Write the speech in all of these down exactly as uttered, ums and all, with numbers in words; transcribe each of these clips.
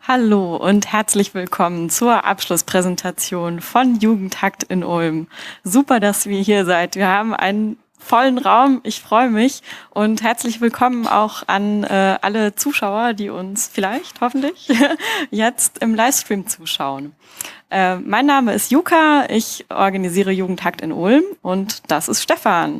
Hallo und herzlich willkommen zur Abschlusspräsentation von Jugendhakt in Ulm. Super, dass ihr hier seid. Wir haben einen vollen Raum. Ich freue mich und herzlich willkommen auch an äh, alle Zuschauer, die uns vielleicht, hoffentlich, jetzt im Livestream zuschauen. Äh, mein Name ist Juka, ich organisiere Jugendhakt in Ulm und das ist Stefan.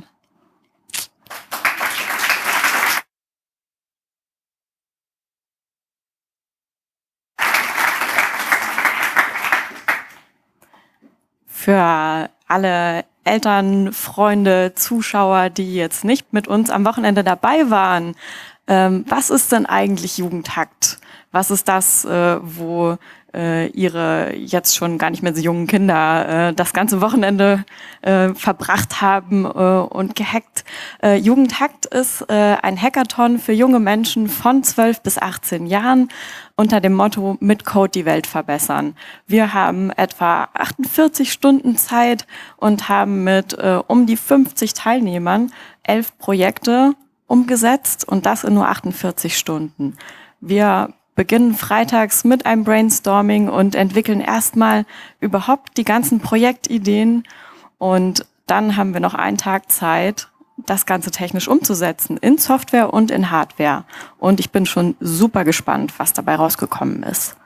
Für alle Eltern, Freunde, Zuschauer, die jetzt nicht mit uns am Wochenende dabei waren, ähm, was ist denn eigentlich Jugendhakt? Was ist das, äh, wo äh, Ihre jetzt schon gar nicht mehr so jungen Kinder äh, das ganze Wochenende äh, verbracht haben äh, und gehackt? Äh, Jugendhakt ist äh, ein Hackathon für junge Menschen von zwölf bis achtzehn Jahren unter dem Motto mit Code die Welt verbessern. Wir haben etwa achtundvierzig Stunden Zeit und haben mit äh, um die fünfzig Teilnehmern elf Projekte umgesetzt und das in nur achtundvierzig Stunden. Wir beginnen freitags mit einem Brainstorming und entwickeln erstmal überhaupt die ganzen Projektideen und dann haben wir noch einen Tag Zeit, das Ganze technisch umzusetzen, in Software und in Hardware. Und ich bin schon super gespannt, was dabei rausgekommen ist.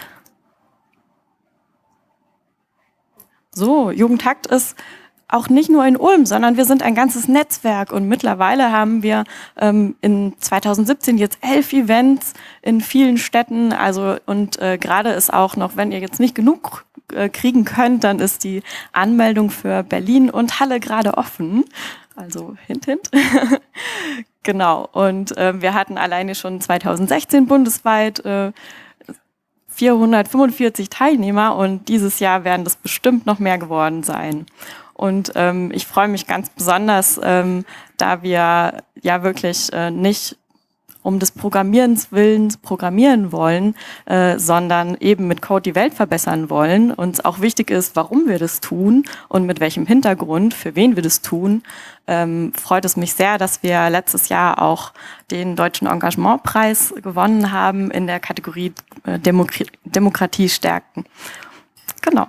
So, Jugendhakt ist auch nicht nur in Ulm, sondern wir sind ein ganzes Netzwerk und mittlerweile haben wir ähm, in zweitausendsiebzehn jetzt elf Events in vielen Städten. Also und äh, gerade ist auch noch, wenn ihr jetzt nicht genug äh, kriegen könnt, dann ist die Anmeldung für Berlin und Halle gerade offen. Also hint, hint. Genau. Und äh, wir hatten alleine schon zweitausendsechzehn bundesweit äh, vierhundertfünfundvierzig Teilnehmer und dieses Jahr werden das bestimmt noch mehr geworden sein. Und ähm, ich freue mich ganz besonders, ähm, da wir ja wirklich äh, nicht um des Programmierens Willens programmieren wollen, äh, sondern eben mit Code die Welt verbessern wollen. Uns auch wichtig ist, warum wir das tun und mit welchem Hintergrund, für wen wir das tun. Ähm, freut es mich sehr, dass wir letztes Jahr auch den Deutschen Engagementpreis gewonnen haben in der Kategorie äh, Demok- Demokratie stärken. Genau.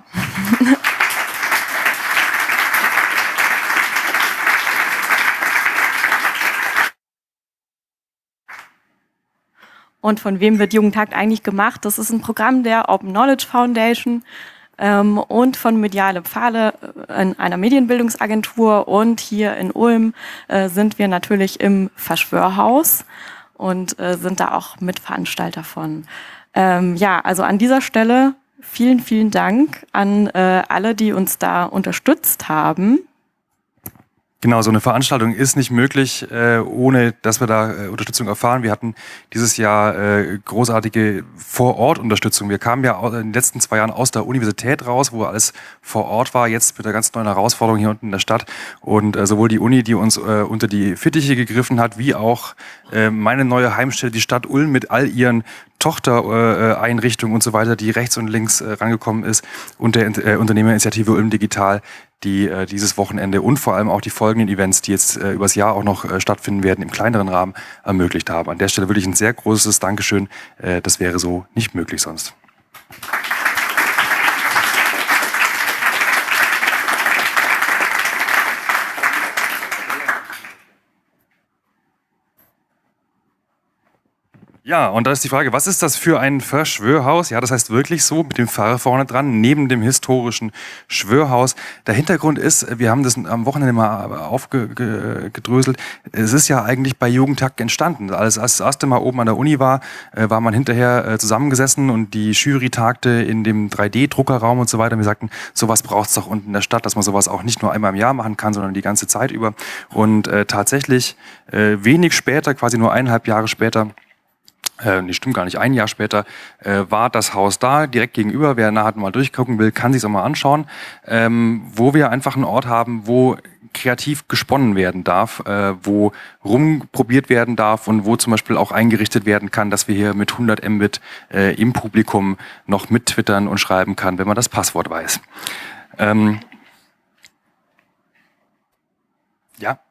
Und von wem wird Jugendhakt eigentlich gemacht? Das ist ein Programm der Open Knowledge Foundation ähm, und von Mediale Pfade, äh, einer Medienbildungsagentur. Und hier in Ulm äh, sind wir natürlich im Verschwörhaus und äh, sind da auch Mitveranstalter von. Ähm, ja, also an dieser Stelle vielen, vielen Dank an äh, alle, die uns da unterstützt haben. Genau, so eine Veranstaltung ist nicht möglich, äh, ohne dass wir da äh, Unterstützung erfahren. Wir hatten dieses Jahr äh, großartige Vor-Ort-Unterstützung. Wir kamen ja in den letzten zwei Jahren aus der Universität raus, wo alles vor Ort war, jetzt mit der ganz neuen Herausforderung hier unten in der Stadt. Und äh, sowohl die Uni, die uns äh, unter die Fittiche gegriffen hat, wie auch äh, meine neue Heimstelle, die Stadt Ulm mit all ihren Tochtereinrichtungen äh, und so weiter, die rechts und links äh, rangekommen ist, und der äh, Unternehmerinitiative Ulm Digital, die äh, dieses Wochenende und vor allem auch die folgenden Events, die jetzt äh, übers Jahr auch noch äh, stattfinden werden, im kleineren Rahmen ermöglicht haben. An der Stelle wirklich ein sehr großes Dankeschön. Äh, das wäre so nicht möglich sonst. Ja, und da ist die Frage, was ist das für ein Verschwörhaus? Ja, das heißt wirklich so, mit dem Pfarrer vorne dran, neben dem historischen Schwörhaus. Der Hintergrund ist, wir haben das am Wochenende mal aufgedröselt, es ist ja eigentlich bei Jugendhakt entstanden. Als das erste Mal oben an der Uni war, war man hinterher zusammengesessen und die Jury tagte in dem drei D Druckerraum und so weiter. Wir sagten, sowas braucht es doch unten in der Stadt, dass man sowas auch nicht nur einmal im Jahr machen kann, sondern die ganze Zeit über. Und äh, tatsächlich äh, wenig später, quasi nur eineinhalb Jahre später, Äh, nee, stimmt gar nicht. Ein Jahr später äh, war das Haus da, direkt gegenüber. Wer nachher mal durchgucken will, kann sich's auch mal anschauen. Ähm, wo wir einfach einen Ort haben, wo kreativ gesponnen werden darf, äh, wo rumprobiert werden darf und wo zum Beispiel auch eingerichtet werden kann, dass wir hier mit hundert Mbit äh, im Publikum noch mit twittern und schreiben kann, wenn man das Passwort weiß. Ähm, ja.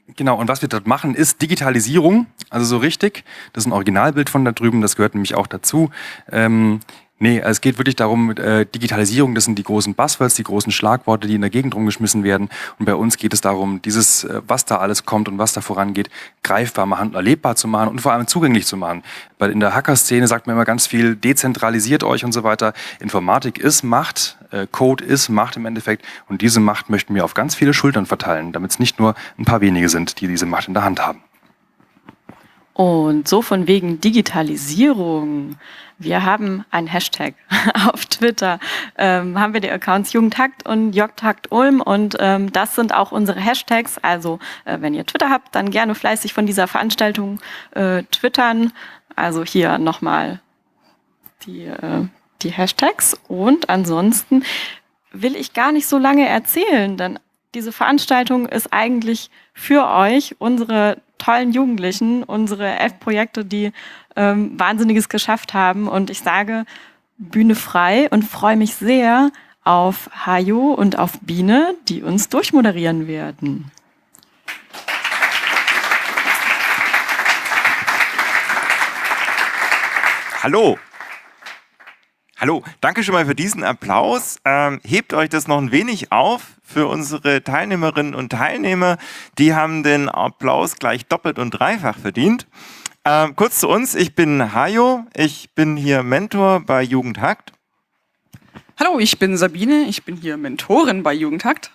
Genau, und was wir dort machen, ist Digitalisierung, also so richtig. Das ist ein Originalbild von da drüben, das gehört nämlich auch dazu. Ähm, nee, es geht wirklich darum, äh, Digitalisierung, das sind die großen Buzzwords, die großen Schlagworte, die in der Gegend rumgeschmissen werden. Und bei uns geht es darum, dieses, äh, was da alles kommt und was da vorangeht, greifbar machen, erlebbar zu machen und vor allem zugänglich zu machen. Weil in der Hacker-Szene sagt man immer ganz viel, dezentralisiert euch und so weiter. Informatik ist Macht, äh, Code ist Macht im Endeffekt. Und diese Macht möchten wir auf ganz viele Schultern verteilen, damit es nicht nur ein paar wenige sind, die diese Macht in der Hand haben. Und so von wegen Digitalisierung. Wir haben einen Hashtag auf Twitter, ähm, haben wir die Accounts Jugendhakt und Jogtakt Ulm und ähm, das sind auch unsere Hashtags. Also äh, wenn ihr Twitter habt, dann gerne fleißig von dieser Veranstaltung äh, twittern. Also hier nochmal die, äh, die Hashtags. Und ansonsten will ich gar nicht so lange erzählen, denn diese Veranstaltung ist eigentlich für euch, unsere tollen Jugendlichen, unsere elf Projekte, die ähm, Wahnsinniges geschafft haben. Und ich sage Bühne frei und freue mich sehr auf Hajo und auf Biene, die uns durchmoderieren werden. Hallo. Hallo, danke schon mal für diesen Applaus. Ähm, hebt euch das noch ein wenig auf für unsere Teilnehmerinnen und Teilnehmer. Die haben den Applaus gleich doppelt und dreifach verdient. Ähm, kurz zu uns, ich bin Hajo, ich bin hier Mentor bei Jugendhakt. Hallo, ich bin Sabine, ich bin hier Mentorin bei Jugendhakt.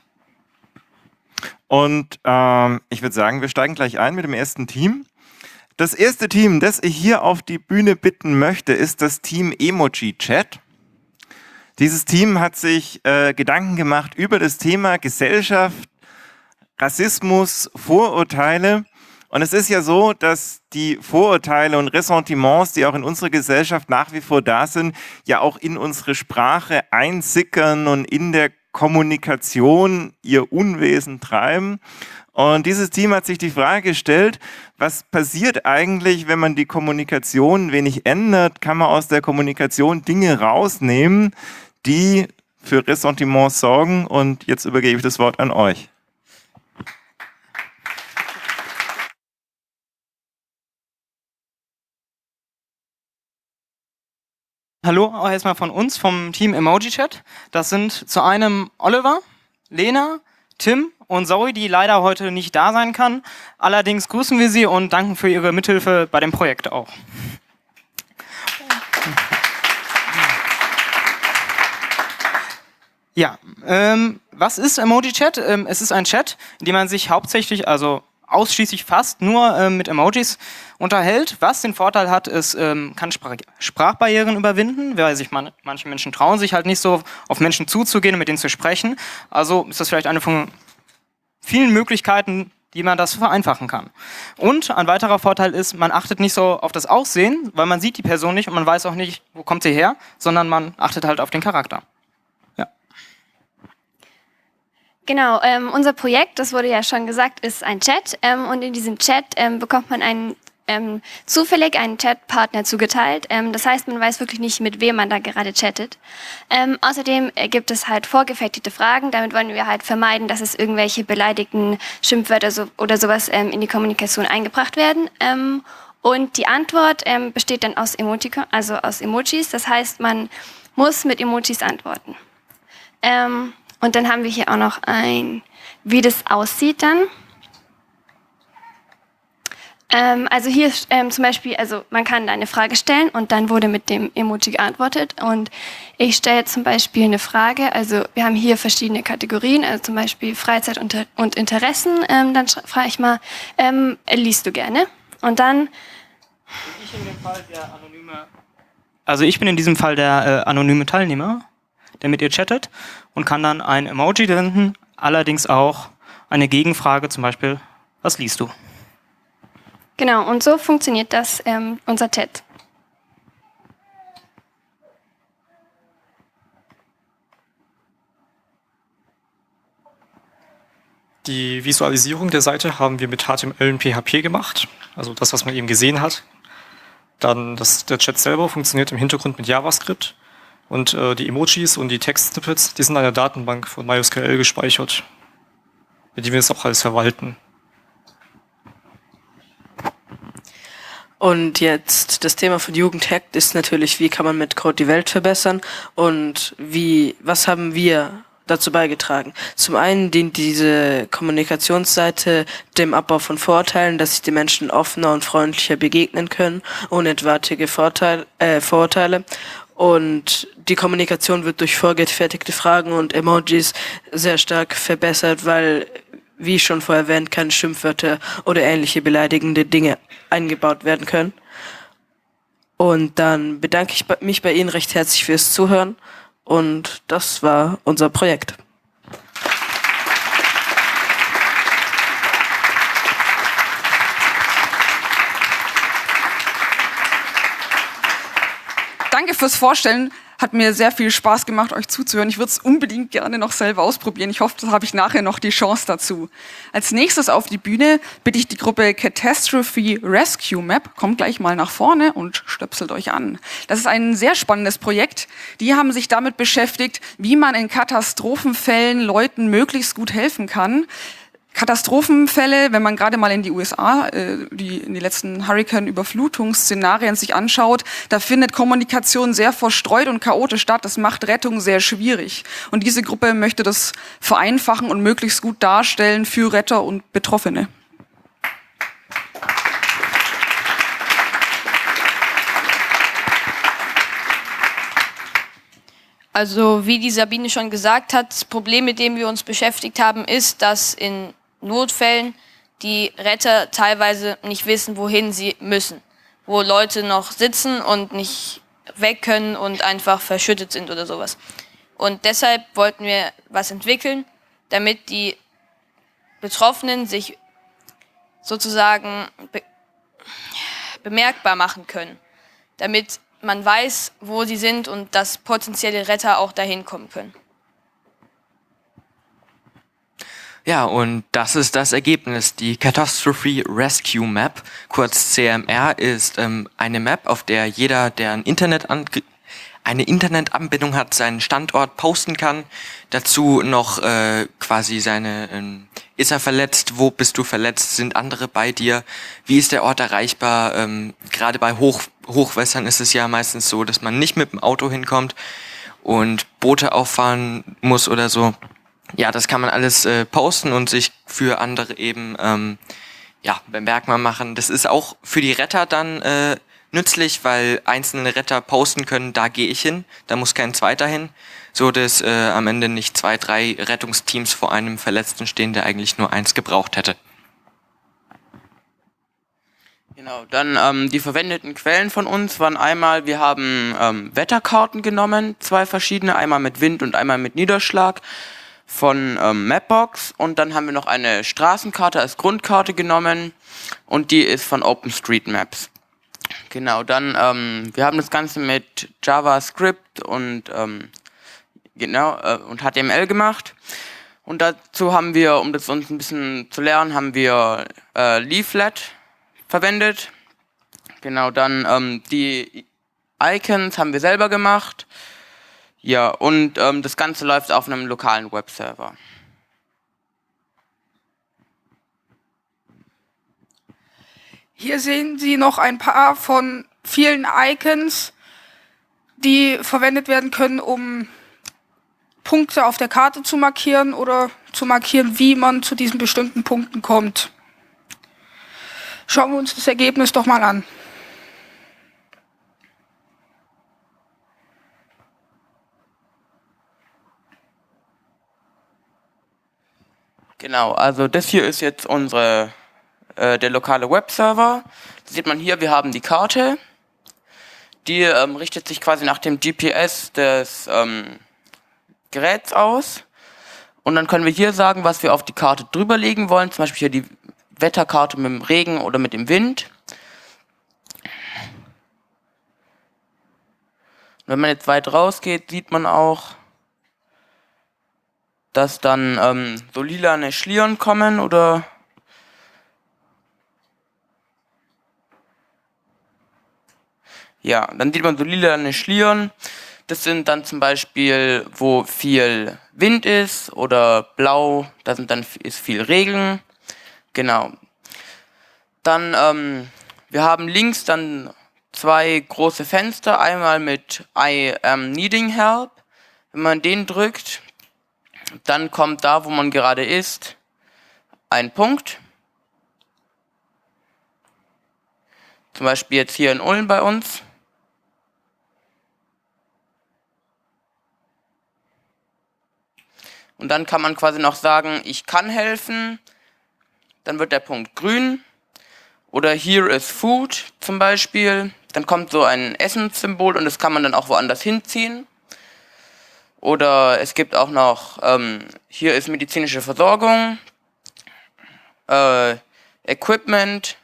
Und ähm, ich würde sagen, wir steigen gleich ein mit dem ersten Team. Das erste Team, das ich hier auf die Bühne bitten möchte, ist das Team Emoji Chat. Dieses Team hat sich äh, Gedanken gemacht über das Thema Gesellschaft, Rassismus, Vorurteile. Und es ist ja so, dass die Vorurteile und Ressentiments, die auch in unserer Gesellschaft nach wie vor da sind, ja auch in unsere Sprache einsickern und in der Kommunikation ihr Unwesen treiben. Und dieses Team hat sich die Frage gestellt, was passiert eigentlich, wenn man die Kommunikation wenig ändert? Kann man aus der Kommunikation Dinge rausnehmen, die für Ressentiments sorgen? Und jetzt übergebe ich das Wort an euch. Hallo, auch erstmal von uns, vom Team Emoji Chat. Das sind zu einem Oliver, Lena, Tim und Zoe, die leider heute nicht da sein kann. Allerdings grüßen wir sie und danken für ihre Mithilfe bei dem Projekt auch. Ja, ähm, was ist Emoji Chat? Ähm, es ist ein Chat, in dem man sich hauptsächlich, also ausschließlich fast nur ähm, mit Emojis unterhält. Was den Vorteil hat, ist, ähm, kann Sprach Sprachbarrieren überwinden, weil sich man, manche Menschen trauen sich halt nicht so, auf Menschen zuzugehen und mit denen zu sprechen. Also ist das vielleicht eine von vielen Möglichkeiten, die man das vereinfachen kann. Und ein weiterer Vorteil ist, man achtet nicht so auf das Aussehen, weil man sieht die Person nicht und man weiß auch nicht, wo kommt sie her, sondern man achtet halt auf den Charakter. Ja. Genau, ähm, unser Projekt, das wurde ja schon gesagt, ist ein Chat ähm, und in diesem Chat ähm, bekommt man einen ähm, zufällig einen Chatpartner zugeteilt. Ähm, das heißt, man weiß wirklich nicht, mit wem man da gerade chattet. Ähm, außerdem äh, gibt es halt vorgefertigte Fragen. Damit wollen wir halt vermeiden, dass es irgendwelche beleidigten Schimpfwörter so, oder sowas ähm, in die Kommunikation eingebracht werden. Ähm, und die Antwort ähm, besteht dann aus Emoticon, also aus Emojis. Das heißt, man muss mit Emojis antworten. Ähm, Und dann haben wir hier auch noch ein, wie das aussieht dann. Ähm, also hier ähm, zum Beispiel, also man kann da eine Frage stellen und dann wurde mit dem Emoji geantwortet. Und ich stelle zum Beispiel eine Frage, also wir haben hier verschiedene Kategorien, also zum Beispiel Freizeit und, und Interessen. Ähm, dann frage ich mal, ähm, liest du gerne? Und dann... Ich in dem Fall der anonyme, also ich bin in diesem Fall der äh, anonyme Teilnehmer, der mit ihr chattet und kann dann ein Emoji senden, allerdings auch eine Gegenfrage, zum Beispiel, was liest du? Genau, und so funktioniert das, ähm, unser Chat. Die Visualisierung der Seite haben wir mit H T M L und P H P gemacht, also das, was man eben gesehen hat. Dann das, der Chat selber funktioniert im Hintergrund mit JavaScript. Und äh, die Emojis und die Text-Snippets, die sind in einer Datenbank von MySQL gespeichert, mit der wir das auch alles verwalten. Und jetzt das Thema von Jugendhackt ist natürlich, wie kann man mit Code die Welt verbessern und wie, was haben wir dazu beigetragen. Zum einen dient diese Kommunikationsseite dem Abbau von Vorurteilen, dass sich die Menschen offener und freundlicher begegnen können, ohne etwaige Vorteil, äh, Vorurteile. Und die Kommunikation wird durch vorgefertigte Fragen und Emojis sehr stark verbessert, weil, wie schon vorher erwähnt, keine Schimpfwörter oder ähnliche beleidigende Dinge eingebaut werden können. Und dann bedanke ich mich bei Ihnen recht herzlich fürs Zuhören. Und das war unser Projekt. Danke fürs Vorstellen. Hat mir sehr viel Spaß gemacht, euch zuzuhören. Ich würde es unbedingt gerne noch selber ausprobieren. Ich hoffe, da habe ich nachher noch die Chance dazu. Als nächstes auf die Bühne bitte ich die Gruppe Catastrophe Rescue Map. Kommt gleich mal nach vorne und stöpselt euch an. Das ist ein sehr spannendes Projekt. Die haben sich damit beschäftigt, wie man in Katastrophenfällen Leuten möglichst gut helfen kann. Katastrophenfälle, wenn man gerade mal in die U S A, äh, die, in die letzten Hurricane-Überflutungsszenarien sich anschaut, da findet Kommunikation sehr verstreut und chaotisch statt. Das macht Rettung sehr schwierig. Und diese Gruppe möchte das vereinfachen und möglichst gut darstellen für Retter und Betroffene. Also wie die Sabine schon gesagt hat, das Problem, mit dem wir uns beschäftigt haben, ist, dass in Notfällen die Retter teilweise nicht wissen, wohin sie müssen. Wo Leute noch sitzen und nicht weg können und einfach verschüttet sind oder sowas. Und deshalb wollten wir was entwickeln, damit die Betroffenen sich sozusagen be- bemerkbar machen können. Damit man weiß, wo sie sind und dass potenzielle Retter auch dahin kommen können. Ja, und das ist das Ergebnis. Die Catastrophe Rescue Map, kurz C M R, ist ähm, eine Map, auf der jeder, der ein Internet an, eine Internetanbindung hat, seinen Standort posten kann. Dazu noch äh, quasi seine, ähm, ist er verletzt, wo bist du verletzt, sind andere bei dir, wie ist der Ort erreichbar. Ähm, gerade bei Hoch, Hochwässern ist es ja meistens so, dass man nicht mit dem Auto hinkommt und Boote auffahren muss oder so. Ja, das kann man alles äh, posten und sich für andere eben ähm, ja, bemerkbar machen. Das ist auch für die Retter dann äh, nützlich, weil einzelne Retter posten können, da gehe ich hin, da muss kein zweiter hin, so dass äh, am Ende nicht zwei, drei Rettungsteams vor einem Verletzten stehen, der eigentlich nur eins gebraucht hätte. Genau, dann ähm, die verwendeten Quellen von uns waren einmal, wir haben ähm, Wetterkarten genommen, zwei verschiedene, einmal mit Wind und einmal mit Niederschlag von ähm, Mapbox, und dann haben wir noch eine Straßenkarte als Grundkarte genommen und die ist von OpenStreetMaps. Genau, dann ähm, wir haben das Ganze mit JavaScript und ähm, genau äh, und H T M L gemacht, und dazu haben wir, um das uns ein bisschen zu lernen, haben wir äh, Leaflet verwendet. Genau, dann ähm, die Icons haben wir selber gemacht. Ja, und ähm, das Ganze läuft auf einem lokalen Webserver. Hier sehen Sie noch ein paar von vielen Icons, die verwendet werden können, um Punkte auf der Karte zu markieren oder zu markieren, wie man zu diesen bestimmten Punkten kommt. Schauen wir uns das Ergebnis doch mal an. Genau, also das hier ist jetzt unsere, äh, der lokale Webserver. Das sieht man hier, wir haben die Karte. Die ähm, richtet sich quasi nach dem G P S des ähm, Geräts aus. Und dann können wir hier sagen, was wir auf die Karte drüber legen wollen. Zum Beispiel hier die Wetterkarte mit dem Regen oder mit dem Wind. Und wenn man jetzt weit rausgeht, sieht man auch, dass dann ähm, so lilane Schlieren kommen oder ja, dann sieht man so lilane Schlieren. Das sind dann zum Beispiel, wo viel Wind ist, oder blau, da sind dann ist viel Regen. Genau. Dann ähm, Wir haben links dann zwei große Fenster, einmal mit I am needing help. Wenn man den drückt, dann kommt da, wo man gerade ist, ein Punkt. Zum Beispiel jetzt hier in Ulm bei uns. Und dann kann man quasi noch sagen, ich kann helfen. Dann wird der Punkt grün. Oder here is food zum Beispiel. Dann kommt so ein Essenssymbol und das kann man dann auch woanders hinziehen. Oder es gibt auch noch, ähm, hier ist medizinische Versorgung, äh, Equipment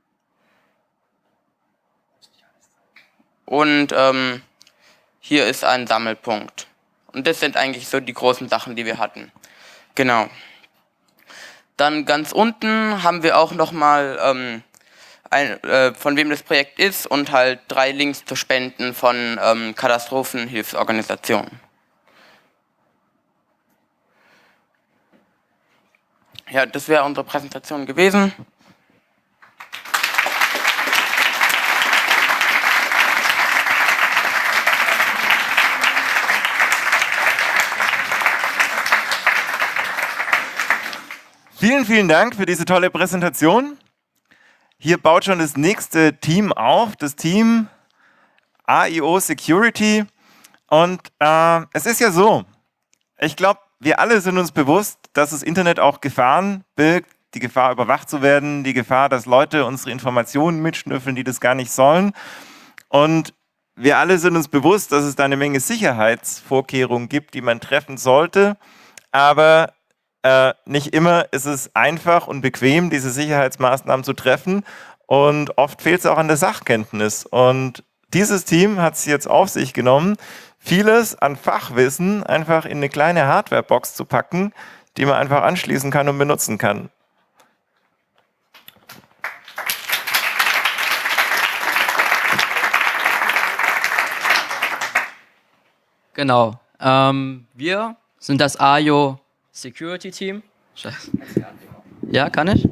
und ähm, hier ist ein Sammelpunkt. Und das sind eigentlich so die großen Sachen, die wir hatten. Genau. Dann ganz unten haben wir auch nochmal, ähm, ein, äh, von wem das Projekt ist und halt drei Links zu Spenden von ähm, Katastrophenhilfsorganisationen. Ja, das wäre unsere Präsentation gewesen. Vielen, vielen Dank für diese tolle Präsentation. Hier baut schon das nächste Team auf, das Team A I O Security. Und äh, es ist ja so, ich glaube, wir alle sind uns bewusst, dass das Internet auch Gefahren birgt, die Gefahr überwacht zu werden, die Gefahr, dass Leute unsere Informationen mitschnüffeln, die das gar nicht sollen. Und wir alle sind uns bewusst, dass es da eine Menge Sicherheitsvorkehrungen gibt, die man treffen sollte. Aber äh, nicht immer ist es einfach und bequem, diese Sicherheitsmaßnahmen zu treffen. Und oft fehlt es auch an der Sachkenntnis. Und dieses Team hat es jetzt auf sich genommen, vieles an Fachwissen einfach in eine kleine Hardwarebox zu packen, die man einfach anschließen kann und benutzen kann. Genau. Ähm, wir sind das A I O Security Team. Ja, kann ich?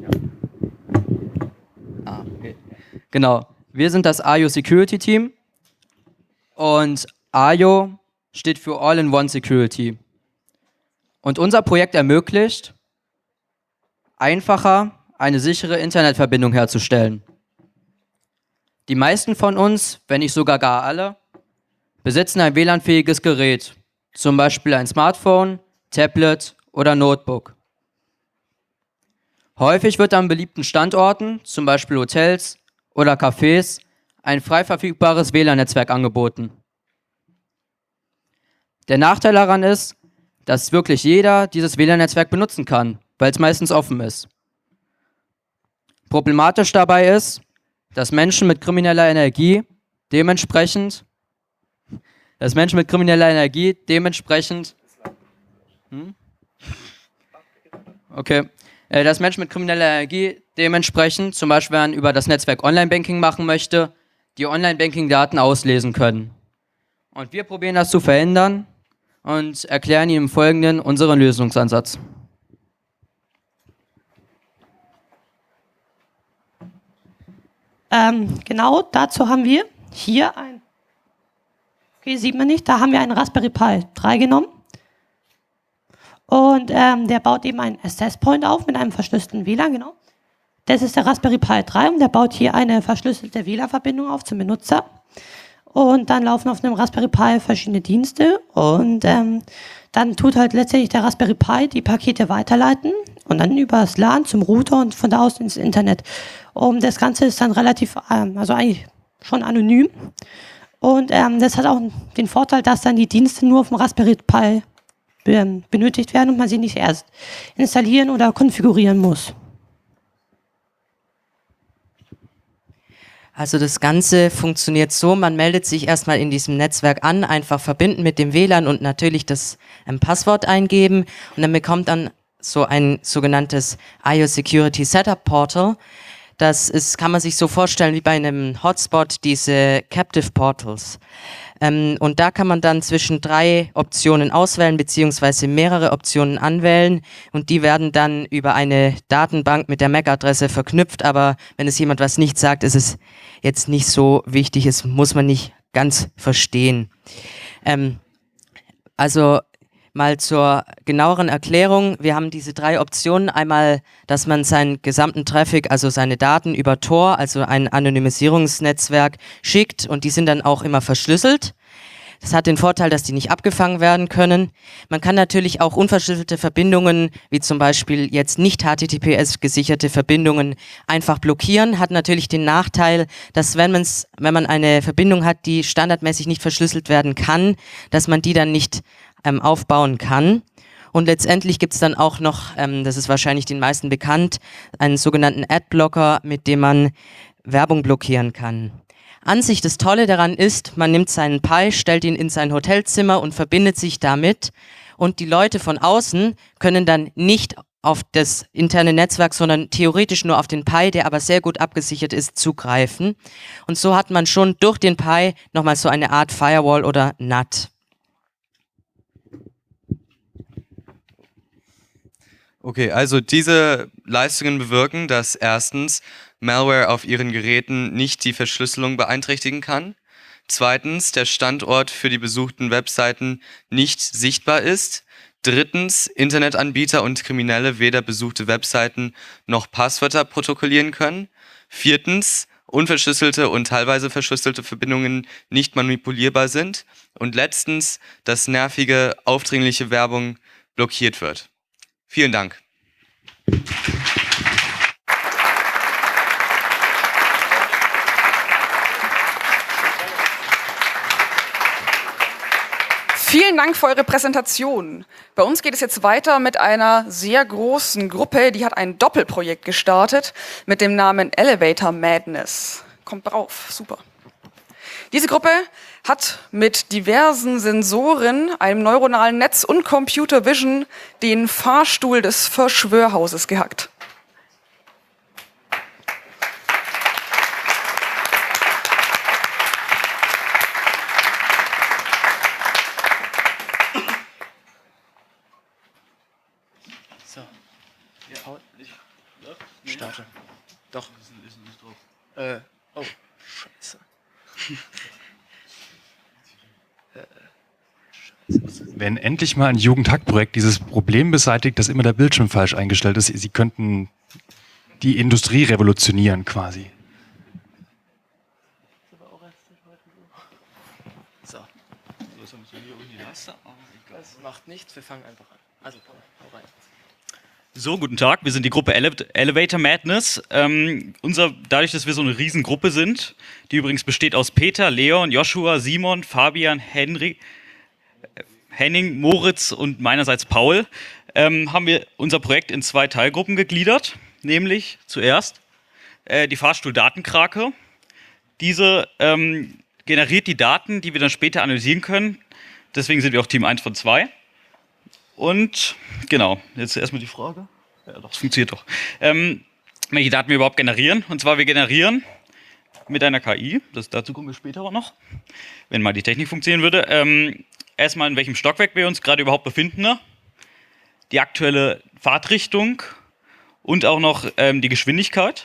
Ah, okay. Genau. Wir sind das A I O Security Team und A I O steht für All-in-One Security. Und unser Projekt ermöglicht, einfacher eine sichere Internetverbindung herzustellen. Die meisten von uns, wenn nicht sogar gar alle, besitzen ein W L A N-fähiges Gerät, zum Beispiel ein Smartphone, Tablet oder Notebook. Häufig wird an beliebten Standorten, zum Beispiel Hotels oder Cafés, ein frei verfügbares W L A N-Netzwerk angeboten. Der Nachteil daran ist, dass wirklich jeder dieses W L A N-Netzwerk benutzen kann, weil es meistens offen ist. Problematisch dabei ist, dass Menschen mit krimineller Energie dementsprechend, dass Menschen mit krimineller Energie dementsprechend, hm? okay, äh, dass Menschen mit krimineller Energie dementsprechend, zum Beispiel wenn man über das Netzwerk Online-Banking machen möchte, die Online-Banking-Daten auslesen können. Und wir probieren das zu verhindern und erklären Ihnen im Folgenden unseren Lösungsansatz. Ähm, genau, dazu haben wir hier ein, okay, sieht man nicht, da haben wir einen Raspberry Pi drei genommen. Und ähm, der baut eben einen Access Point auf mit einem verschlüsselten W L A N, genau. Das ist der Raspberry Pi drei und der baut hier eine verschlüsselte W L A N-Verbindung auf zum Benutzer. Und dann laufen auf einem Raspberry Pi verschiedene Dienste und ähm, dann tut halt letztendlich der Raspberry Pi die Pakete weiterleiten und dann über das L A N zum Router und von da aus ins Internet. Und das Ganze ist dann relativ, ähm, also eigentlich schon anonym. Und ähm, das hat auch den Vorteil, dass dann die Dienste nur auf dem Raspberry Pi ähm, benötigt werden und man sie nicht erst installieren oder konfigurieren muss. Also das Ganze funktioniert so, man meldet sich erstmal in diesem Netzwerk an, einfach verbinden mit dem W L A N und natürlich das ähm, Passwort eingeben und dann bekommt dann so ein sogenanntes A I O Security Setup Portal. Das ist, kann man sich so vorstellen wie bei einem Hotspot, diese Captive Portals. Ähm, und da kann man dann zwischen drei Optionen auswählen, beziehungsweise mehrere Optionen anwählen. Und die werden dann über eine Datenbank mit der M A C-Adresse verknüpft. Aber wenn es jemand was nicht sagt, ist es jetzt nicht so wichtig. Es muss man nicht ganz verstehen. Ähm, also mal zur genaueren Erklärung. Wir haben diese drei Optionen. Einmal, dass man seinen gesamten Traffic, also seine Daten über Tor, also ein Anonymisierungsnetzwerk, schickt und die sind dann auch immer verschlüsselt. Das hat den Vorteil, dass die nicht abgefangen werden können. Man kann natürlich auch unverschlüsselte Verbindungen, wie zum Beispiel jetzt nicht H T T P S gesicherte Verbindungen, einfach blockieren. Hat natürlich den Nachteil, dass wenn, man's, wenn man eine Verbindung hat, die standardmäßig nicht verschlüsselt werden kann, dass man die dann nicht ähm, aufbauen kann. Und letztendlich gibt es dann auch noch, ähm, das ist wahrscheinlich den meisten bekannt, einen sogenannten Adblocker, mit dem man Werbung blockieren kann. An sich das Tolle daran ist, man nimmt seinen Pi, stellt ihn in sein Hotelzimmer und verbindet sich damit und die Leute von außen können dann nicht auf das interne Netzwerk, sondern theoretisch nur auf den Pi, der aber sehr gut abgesichert ist, zugreifen. Und so hat man schon durch den Pi nochmal so eine Art Firewall oder N A T. Okay, also diese Leistungen bewirken, dass erstens Malware auf Ihren Geräten nicht die Verschlüsselung beeinträchtigen kann. Zweitens, der Standort für die besuchten Webseiten nicht sichtbar ist. Drittens, Internetanbieter und Kriminelle weder besuchte Webseiten noch Passwörter protokollieren können. Viertens, unverschlüsselte und teilweise verschlüsselte Verbindungen nicht manipulierbar sind. Und letztens, dass nervige, aufdringliche Werbung blockiert wird. Vielen Dank. Vielen Dank für eure Präsentation. Bei uns geht es jetzt weiter mit einer sehr großen Gruppe, die hat ein Doppelprojekt gestartet mit dem Namen Elevator Madness. Kommt drauf, super. Diese Gruppe hat mit diversen Sensoren, einem neuronalen Netz und Computer Vision den Fahrstuhl des Verschwörhauses gehackt. So. Ich starte. Doch. Äh, oh, scheiße. Wenn endlich mal ein Jugendhack-Projekt dieses Problem beseitigt, dass immer der Bildschirm falsch eingestellt ist, sie könnten die Industrie revolutionieren quasi. So. Das macht nichts, wir fangen einfach an. Also, hau rein. So, guten Tag, wir sind die Gruppe Ele Elevator Madness. Ähm, unser, dadurch, dass wir so eine Riesengruppe sind, die übrigens besteht aus Peter, Leon, Joshua, Simon, Fabian, Henry, äh, Henning, Moritz und meinerseits Paul, ähm, haben wir unser Projekt in zwei Teilgruppen gegliedert. Nämlich zuerst äh, die Fahrstuhl-Datenkrake. Diese ähm, generiert die Daten, die wir dann später analysieren können. Deswegen sind wir auch Team eins von zwei. Und genau, jetzt erstmal die Frage. Ja, doch, das funktioniert doch. Ähm, welche Daten wir überhaupt generieren. Und zwar, wir generieren mit einer K I, das, dazu kommen wir später auch noch, wenn mal die Technik funktionieren würde, ähm, erstmal in welchem Stockwerk wir uns gerade überhaupt befinden, ne? Die aktuelle Fahrtrichtung und auch noch ähm, die Geschwindigkeit.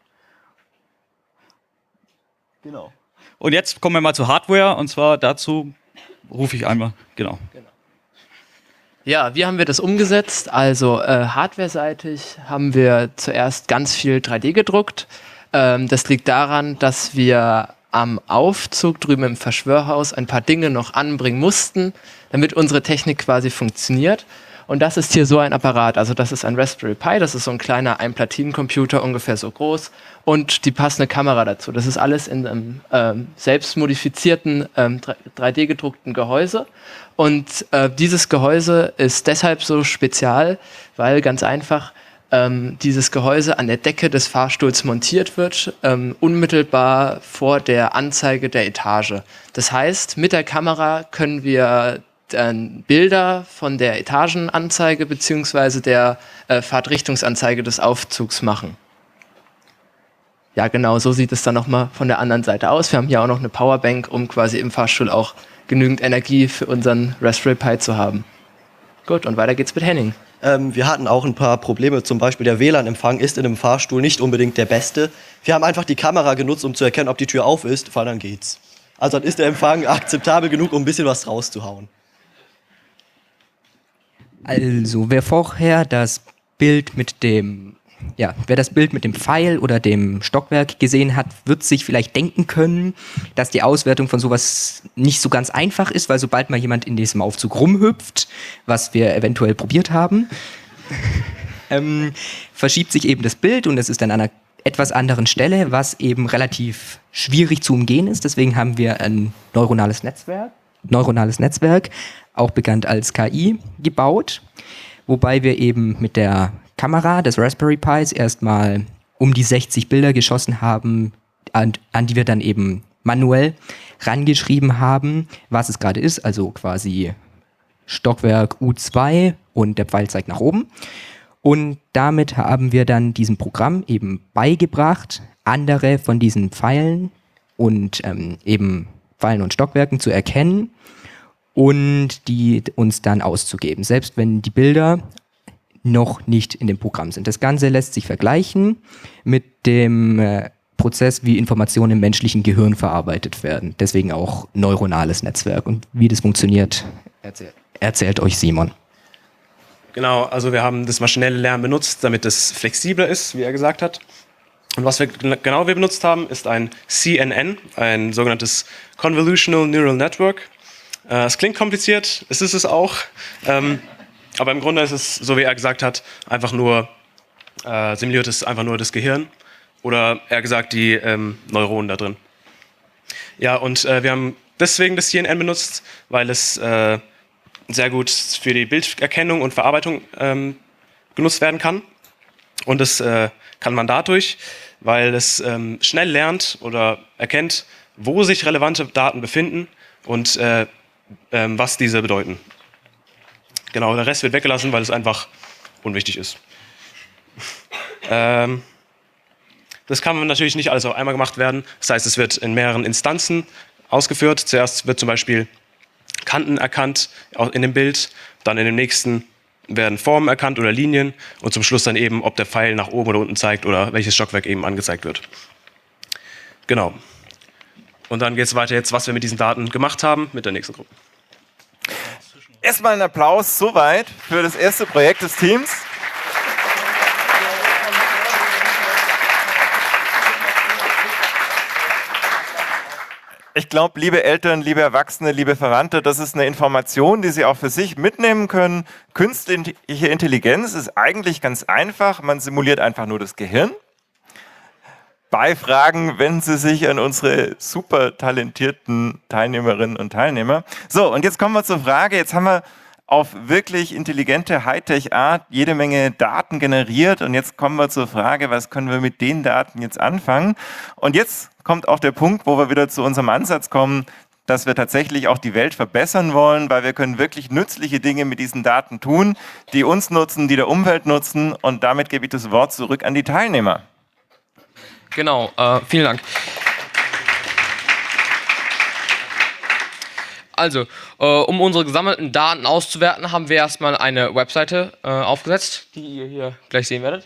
Genau. Und jetzt kommen wir mal zur Hardware, und zwar dazu rufe ich einmal, genau. genau. Ja, wie haben wir das umgesetzt? Also äh, hardware-seitig haben wir zuerst ganz viel drei D gedruckt. Ähm, das liegt daran, dass wir am Aufzug drüben im Verschwörhaus ein paar Dinge noch anbringen mussten, damit unsere Technik quasi funktioniert. Und das ist hier so ein Apparat, also das ist ein Raspberry Pi, das ist so ein kleiner Ein-Platinen-Computer, ungefähr so groß, und die passende Kamera dazu. Das ist alles in einem ähm, selbstmodifizierten, ähm, drei D gedruckten Gehäuse. Und äh, dieses Gehäuse ist deshalb so spezial, weil ganz einfach ähm, dieses Gehäuse an der Decke des Fahrstuhls montiert wird, ähm, unmittelbar vor der Anzeige der Etage. Das heißt, mit der Kamera können wir dann Bilder von der Etagenanzeige bzw. der äh, Fahrtrichtungsanzeige des Aufzugs machen. ja, genau, so sieht es dann nochmal von der anderen Seite aus. Wir haben hier auch noch eine Powerbank, um quasi im Fahrstuhl auch genügend Energie für unseren Raspberry Pi zu haben. Gut, und weiter geht's mit Henning. Ähm, wir hatten auch ein paar Probleme, zum Beispiel der W L A N-Empfang ist in einem Fahrstuhl nicht unbedingt der beste. Wir haben einfach die Kamera genutzt, um zu erkennen, ob die Tür auf ist, weil dann geht's. Also dann ist der Empfang akzeptabel genug, um ein bisschen was rauszuhauen. Also wer vorher das Bild mit dem, ja, wer das Bild mit dem Pfeil oder dem Stockwerk gesehen hat, wird sich vielleicht denken können, dass die Auswertung von sowas nicht so ganz einfach ist, weil sobald mal jemand in diesem Aufzug rumhüpft, was wir eventuell probiert haben, ähm, verschiebt sich eben das Bild und es ist an einer etwas anderen Stelle, was eben relativ schwierig zu umgehen ist. Deswegen haben wir ein neuronales Netzwerk, neuronales Netzwerk, auch bekannt als K I, gebaut, wobei wir eben mit der Kamera des Raspberry Pis erstmal um die sechzig Bilder geschossen haben, an, an die wir dann eben manuell rangeschrieben haben, was es gerade ist, also quasi Stockwerk U zwei und der Pfeil zeigt nach oben. Und damit haben wir dann diesem Programm eben beigebracht, andere von diesen Pfeilen und ähm, eben Pfeilen und Stockwerken zu erkennen und die uns dann auszugeben, selbst wenn die Bilder noch nicht in dem Programm sind. Das Ganze lässt sich vergleichen mit dem äh, Prozess, wie Informationen im menschlichen Gehirn verarbeitet werden. Deswegen auch neuronales Netzwerk. Und wie das funktioniert, erzählt, erzählt euch Simon. Genau, also wir haben das maschinelle Lernen benutzt, damit es flexibler ist, wie er gesagt hat. Und was wir genau wir benutzt haben, ist ein C N N, ein sogenanntes Convolutional Neural Network. Äh, es klingt kompliziert, es ist es auch. Ähm, aber im Grunde ist es, so wie er gesagt hat, einfach nur, äh, simuliert es einfach nur das Gehirn. Oder eher gesagt, die ähm, Neuronen da drin. Ja, und äh, wir haben deswegen das C N N benutzt, weil es äh, sehr gut für die Bilderkennung und Verarbeitung ähm, genutzt werden kann. Und das äh, kann man dadurch, weil es ähm, schnell lernt oder erkennt, wo sich relevante Daten befinden und äh, ähm, was diese bedeuten. Genau, der Rest wird weggelassen, weil es einfach unwichtig ist. ähm, das kann natürlich nicht alles auf einmal gemacht werden. Das heißt, es wird in mehreren Instanzen ausgeführt. Zuerst wird zum Beispiel Kanten erkannt in dem Bild, dann in dem nächsten werden Formen erkannt oder Linien und zum Schluss dann eben, ob der Pfeil nach oben oder unten zeigt oder welches Stockwerk eben angezeigt wird. Genau. Und dann geht es weiter jetzt, was wir mit diesen Daten gemacht haben, mit der nächsten Gruppe. Erstmal einen Applaus soweit für das erste Projekt des Teams. Ich glaube, liebe Eltern, liebe Erwachsene, liebe Verwandte, das ist eine Information, die Sie auch für sich mitnehmen können. Künstliche Intelligenz ist eigentlich ganz einfach. Man simuliert einfach nur das Gehirn. Bei Fragen wenden Sie sich an unsere super talentierten Teilnehmerinnen und Teilnehmer. So, und jetzt kommen wir zur Frage. Jetzt haben wir auf wirklich intelligente Hightech-Art jede Menge Daten generiert. Und jetzt kommen wir zur Frage, was können wir mit den Daten jetzt anfangen? Und jetzt kommt auch der Punkt, wo wir wieder zu unserem Ansatz kommen, dass wir tatsächlich auch die Welt verbessern wollen, weil wir können wirklich nützliche Dinge mit diesen Daten tun, die uns nutzen, die der Umwelt nutzen. Und damit gebe ich das Wort zurück an die Teilnehmer. Genau, äh, vielen Dank. Also, äh, um unsere gesammelten Daten auszuwerten, haben wir erstmal eine Webseite äh, aufgesetzt, die ihr hier gleich sehen werdet.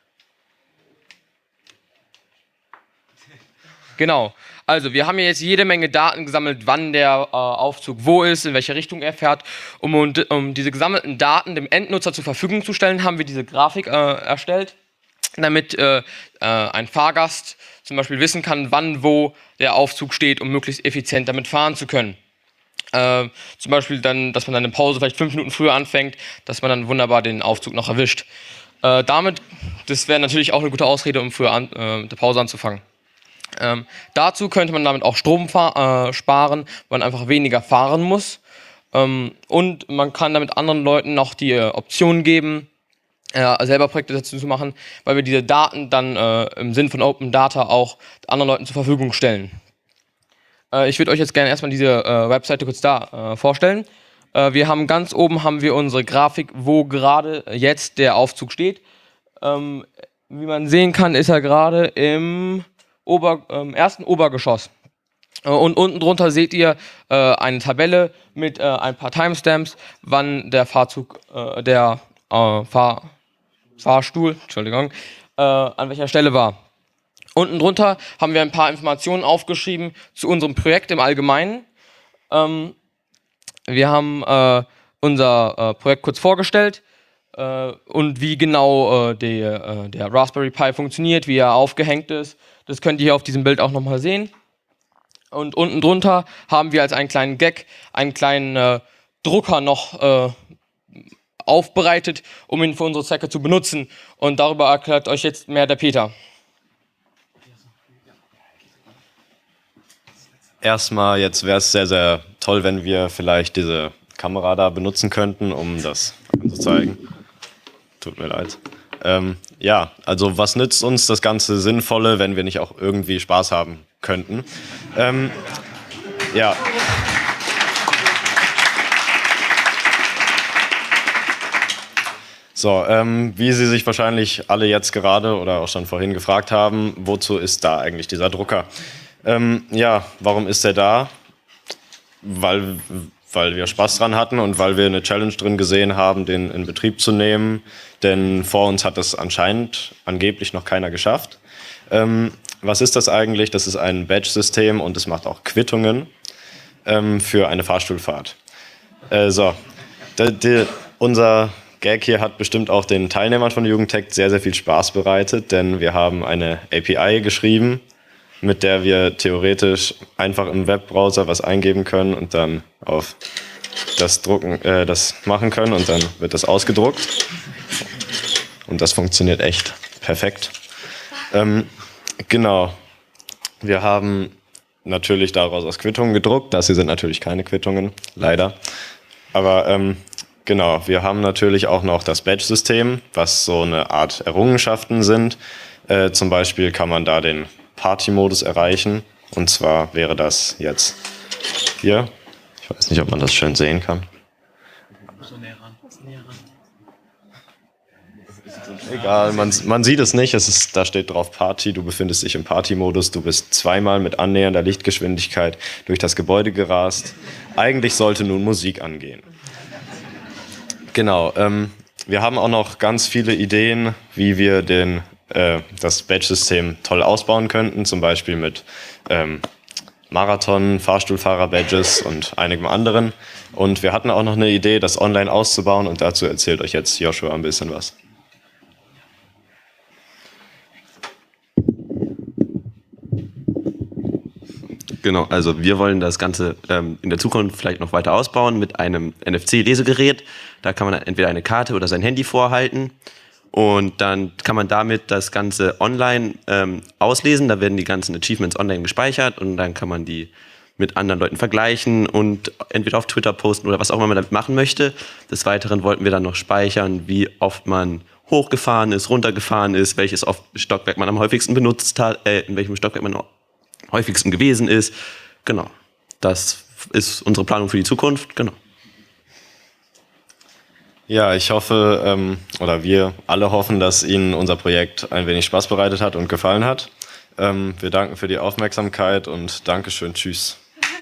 Genau, also wir haben hier jetzt jede Menge Daten gesammelt, wann der äh, Aufzug wo ist, in welche Richtung er fährt. Um, um diese gesammelten Daten dem Endnutzer zur Verfügung zu stellen, haben wir diese Grafik äh, erstellt, damit äh, äh, ein Fahrgast zum Beispiel wissen kann, wann wo der Aufzug steht, um möglichst effizient damit fahren zu können. Äh, zum Beispiel dann, dass man dann eine Pause vielleicht fünf Minuten früher anfängt, dass man dann wunderbar den Aufzug noch erwischt. Äh, damit, das wäre natürlich auch eine gute Ausrede, um früher an, äh, mit der Pause anzufangen. Ähm, dazu könnte man damit auch Strom äh, sparen, weil man einfach weniger fahren muss. Ähm, und man kann damit anderen Leuten noch die äh, Option geben, äh, selber Projekte dazu zu machen, weil wir diese Daten dann äh, im Sinn von Open Data auch anderen Leuten zur Verfügung stellen. Äh, ich würde euch jetzt gerne erstmal diese äh, Webseite kurz da äh, vorstellen. Äh, wir haben ganz oben haben wir unsere Grafik, wo gerade jetzt der Aufzug steht. Ähm, wie man sehen kann, ist er gerade im Ober, ähm, ersten Obergeschoss. Äh, und unten drunter seht ihr äh, eine Tabelle mit äh, ein paar Timestamps, wann der Fahrzug, äh, der äh, Fahr Fahrstuhl, Entschuldigung, äh, an welcher Stelle war. Unten drunter haben wir ein paar Informationen aufgeschrieben zu unserem Projekt im Allgemeinen. Ähm, wir haben äh, unser äh, Projekt kurz vorgestellt äh, und wie genau äh, die, äh, der Raspberry Pi funktioniert, wie er aufgehängt ist. Das könnt ihr hier auf diesem Bild auch nochmal sehen. Und unten drunter haben wir als einen kleinen Gag einen kleinen äh, Drucker noch äh, aufbereitet, um ihn für unsere Zwecke zu benutzen. Und darüber erklärt euch jetzt mehr der Peter. Erstmal, jetzt wäre es sehr, sehr toll, wenn wir vielleicht diese Kamera da benutzen könnten, um das zu zeigen. Tut mir leid. Ähm, ja, also was nützt uns das ganze Sinnvolle, wenn wir nicht auch irgendwie Spaß haben könnten? Ähm, ja. So, ähm, wie Sie sich wahrscheinlich alle jetzt gerade oder auch schon vorhin gefragt haben, wozu ist da eigentlich dieser Drucker? Ähm, ja, warum ist er da? Weil, weil wir Spaß dran hatten und weil wir eine Challenge drin gesehen haben, den in Betrieb zu nehmen. Denn vor uns hat das anscheinend angeblich noch keiner geschafft. Ähm, was ist das eigentlich? Das ist ein Badge-System und es macht auch Quittungen ähm, für eine Fahrstuhlfahrt. Äh, so, de, de, unser Gag hier hat bestimmt auch den Teilnehmern von Jugendtech sehr, sehr viel Spaß bereitet, denn wir haben eine A P I geschrieben, mit der wir theoretisch einfach im Webbrowser was eingeben können und dann auf das drucken, äh, das machen können und dann wird das ausgedruckt. Und das funktioniert echt perfekt. Ähm, genau. Wir haben natürlich daraus aus Quittungen gedruckt. Das hier sind natürlich keine Quittungen, leider. Aber ähm, genau, wir haben natürlich auch noch das Badge-System, was so eine Art Errungenschaften sind. Äh, zum Beispiel kann man da den Party-Modus erreichen. Und zwar wäre das jetzt hier. Ich weiß nicht, ob man das schön sehen kann. Egal, man, man sieht es nicht. Es ist, da steht drauf Party. Du befindest dich im Party-Modus. Du bist zweimal mit annähernder Lichtgeschwindigkeit durch das Gebäude gerast. Eigentlich sollte nun Musik angehen. Genau. Ähm, wir haben auch noch ganz viele Ideen, wie wir den äh, das Badge-System toll ausbauen könnten, zum Beispiel mit ähm, Marathon, Fahrstuhlfahrer-Badges und einigem anderen. Und wir hatten auch noch eine Idee, das online auszubauen und dazu erzählt euch jetzt Joshua ein bisschen was. Genau, also wir wollen das Ganze ähm, in der Zukunft vielleicht noch weiter ausbauen mit einem N F C-Lesegerät. Da kann man entweder eine Karte oder sein Handy vorhalten. Und dann kann man damit das Ganze online ähm, auslesen. Da werden die ganzen Achievements online gespeichert und dann kann man die mit anderen Leuten vergleichen und entweder auf Twitter posten oder was auch immer man damit machen möchte. Des Weiteren wollten wir dann noch speichern, wie oft man hochgefahren ist, runtergefahren ist, welches Stockwerk man am häufigsten benutzt hat, äh, in welchem Stockwerk man am häufigsten gewesen ist. Genau, das ist unsere Planung für die Zukunft. Genau. Ja, ich hoffe, ähm, oder wir alle hoffen, dass Ihnen unser Projekt ein wenig Spaß bereitet hat und gefallen hat. Ähm, wir danken für die Aufmerksamkeit und Dankeschön, tschüss.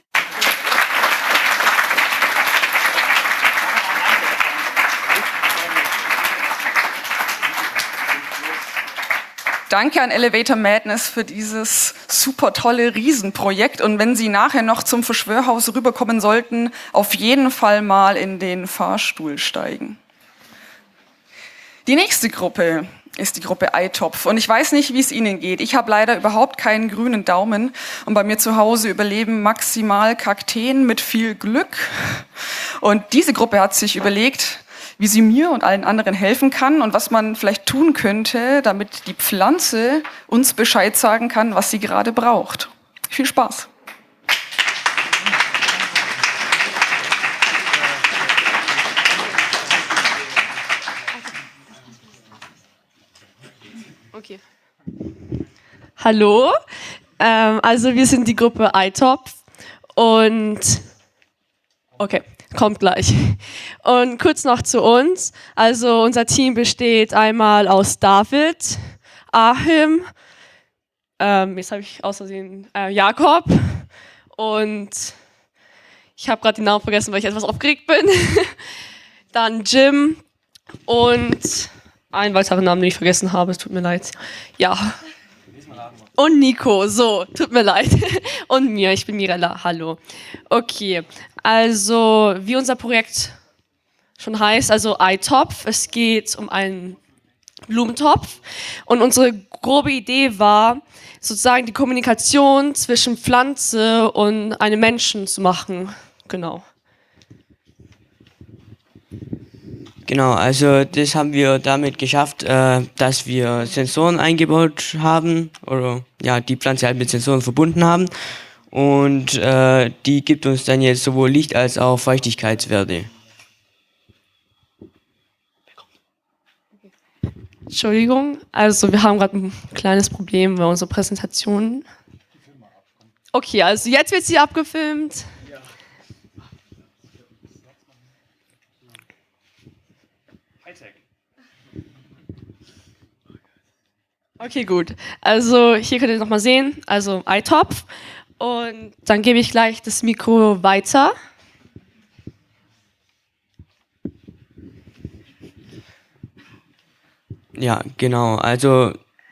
Danke an Elevator Madness für dieses super tolle Riesenprojekt. Und wenn Sie nachher noch zum Verschwörhaus rüberkommen sollten, auf jeden Fall mal in den Fahrstuhl steigen. Die nächste Gruppe ist die Gruppe iTopf. Und ich weiß nicht, wie es Ihnen geht. Ich habe leider überhaupt keinen grünen Daumen. Und bei mir zu Hause überleben maximal Kakteen mit viel Glück. Und diese Gruppe hat sich überlegt, wie sie mir und allen anderen helfen kann und was man vielleicht tun könnte, damit die Pflanze uns Bescheid sagen kann, was sie gerade braucht. Viel Spaß! Okay. Hallo, ähm, also wir sind die Gruppe iTopf und okay. Kommt gleich. Und kurz noch zu uns. Also unser Team besteht einmal aus David, Achim, ähm, jetzt habe ich aus Versehen äh, Jakob und ich habe gerade den Namen vergessen, weil ich etwas aufgeregt bin. Dann Jim und einen weiteren Namen, den ich vergessen habe, es tut mir leid. Ja. Und Nico, so, tut mir leid. Und mir, ich bin Mirella, hallo. Okay, also wie unser Projekt schon heißt, also iTopf, es geht um einen Blumentopf und unsere grobe Idee war, sozusagen die Kommunikation zwischen Pflanze und einem Menschen zu machen, genau. Genau, also das haben wir damit geschafft, äh, dass wir Sensoren eingebaut haben oder ja, die Pflanze halt mit Sensoren verbunden haben und äh, die gibt uns dann jetzt sowohl Licht- als auch Feuchtigkeitswerte. Entschuldigung, also wir haben gerade ein kleines Problem bei unserer Präsentation. Okay, also jetzt wird sie abgefilmt. Okay, gut. Also hier könnt ihr nochmal sehen, also iTopf. Und dann gebe ich gleich das Mikro weiter. Ja, genau. Also